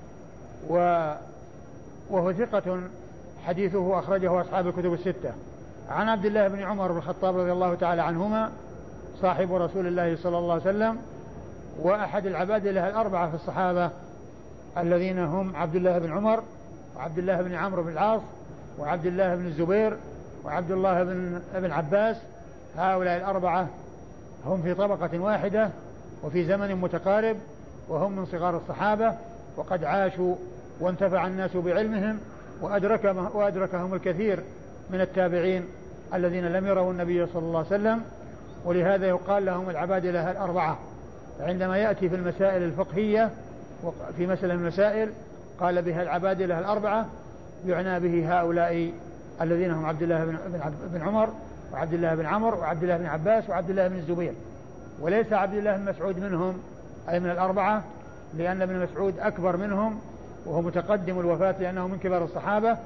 وهو ثقة حديثه أخرجه أصحاب الكتب الستة. عن عبد الله بن عمر بن الخطاب رضي الله تعالى عنهما صاحب رسول الله صلى الله عليه وسلم، وأحد العبادلة الأربعة في الصحابة الذين هم عبد الله بن عمر وعبد الله بن عمرو بن العاص وعبد الله بن الزبير وعبد الله بن عباس. هؤلاء الأربعة هم في طبقة واحدة وفي زمن متقارب، وهم من صغار الصحابة، وقد عاشوا وانتفع الناس بعلمهم وأدركهم الكثير من التابعين الذين لم يروا النبي صلى الله عليه وسلم، ولهذا يقال لهم العبادلة الأربعة. فعندما يأتي في المسائل الفقهية في مسألة من المسائل قال بها العبادلة الأربعة، يعنى به هؤلاء الذين هم عبد الله بن عمر وعبد الله بن عمرو وعبد الله بن عباس وعبد الله بن الزبير، وليس عبد الله بن مسعود منهم أي من الأربعة، لأن ابن مسعود أكبر منهم وهو متقدم الوفاة لأنه من كبار الصحابة،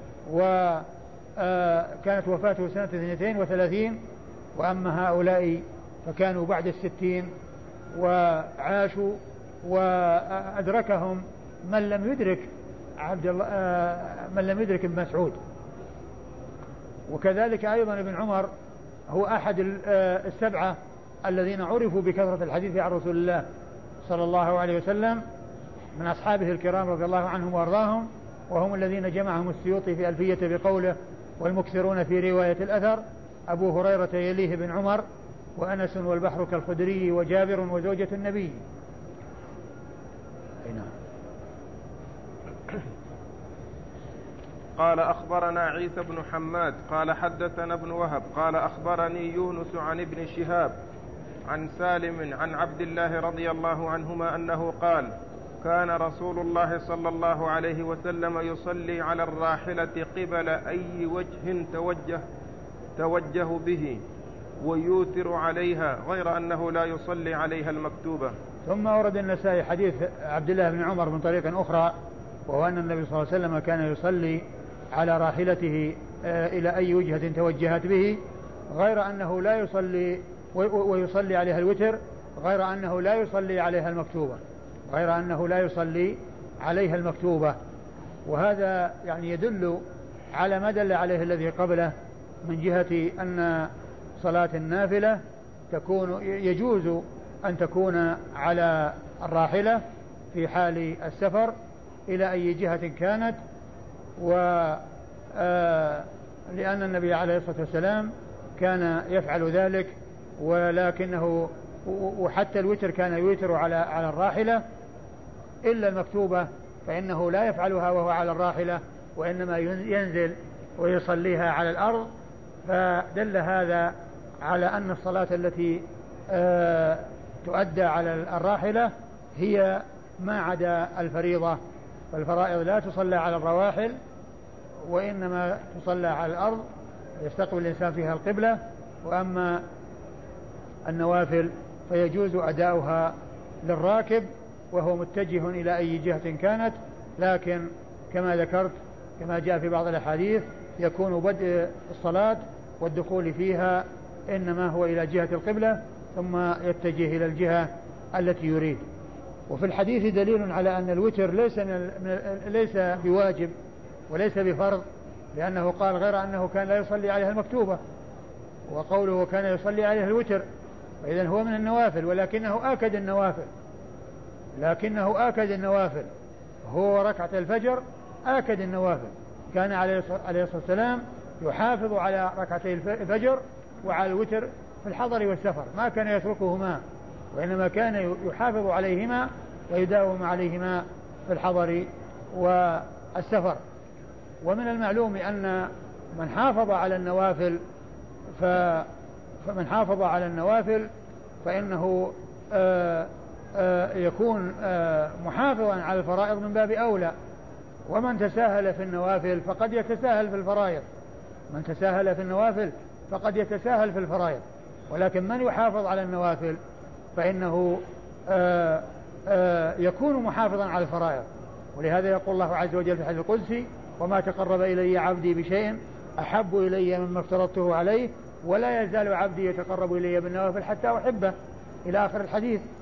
وكانت وفاته سنة 32، وأما هؤلاء فكانوا بعد 60 وعاشوا وأدركهم من لم يدرك ابن مسعود. وكذلك أيضا ابن عمر هو أحد السبعة الذين عرفوا بكثرة الحديث عن رسول الله صلى الله عليه وسلم من أصحابه الكرام رضي الله عنهم وأرضاهم، وهم الذين جمعهم السيوطي في ألفية بقوله: والمكثرون في رواية الأثر أبو هريرة يليه بن عمر وأنس والبحر كالخدري وجابر وزوجة النبي. نعم. قال أخبرنا عيسى بن حماد قال حدثنا ابن وهب قال أخبرني يونس عن ابن شهاب عن سالم عن عبد الله رضي الله عنهما أنه قال كان رسول الله صلى الله عليه وسلم يصلي على الراحلة قبل أي وجه توجه به ويوتر عليها غير أنه لا يصلي عليها المكتوبة. ثم ورد النسائي حديث عبد الله بن عمر من طريق أخرى، وهو أن النبي صلى الله عليه وسلم كان يصلي على راحلته إلى أي وجهة توجهت به غير أنه لا يصلي ويصلي عليها الوتر غير أنه لا يصلي عليها المكتوبة وهذا يعني يدل على ما دل عليه الذي قبله من جهة أن صلاة النافلة يجوز أن تكون على الراحلة في حال السفر إلى أي جهة كانت، لأن النبي عليه الصلاة والسلام كان يفعل ذلك، ولكنه وحتى الوتر كان يوتر على الراحلة إلا المكتوبة فإنه لا يفعلها وهو على الراحلة وإنما ينزل ويصليها على الأرض. فدل هذا على أن الصلاة التي تؤدى على الراحلة هي ما عدا الفريضة، فالفرائض لا تصلى على الرواحل وإنما تصلى على الأرض يستقبل الإنسان فيها القبلة، وأما النوافل فيجوز أداؤها للراكب وهو متجه إلى أي جهة كانت، لكن كما ذكرت كما جاء في بعض الأحاديث يكون بدء الصلاة والدخول فيها إنما هو إلى جهة القبلة ثم يتجه إلى الجهة التي يريد. وفي الحديث دليل على أن الوتر ليس بواجب وليس بفرض، لأنه قال غير أنه كان لا يصلي عليها المكتوبة، وقوله كان يصلي عليها الوتر فإذن هو من النوافل، ولكنه آكد النوافل هو ركعة الفجر آكد النوافل. كان عليه الصلاة والسلام يحافظ على ركعتي الفجر وعلى الوتر في الحضر والسفر، ما كان يتركهما وإنما كان يحافظ عليهما ويداوم عليهما في الحضر والسفر. ومن المعلوم أن من حافظ على النوافل فإنه يكون محافظا على الفرائض من باب أولى، ومن تساهل في النوافل فقد يتساهل في الفرائض ولكن من يحافظ على النوافل فإنه يكون محافظا على الفرائض. ولهذا يقول الله عز وجل في الحديث القدسي وما تقرب إلي عبدي بشيء أحب إلي مما افترضته عليه ولا يزال عبدي يتقرب إلي بالنوافل حتى أحبه إلى آخر الحديث.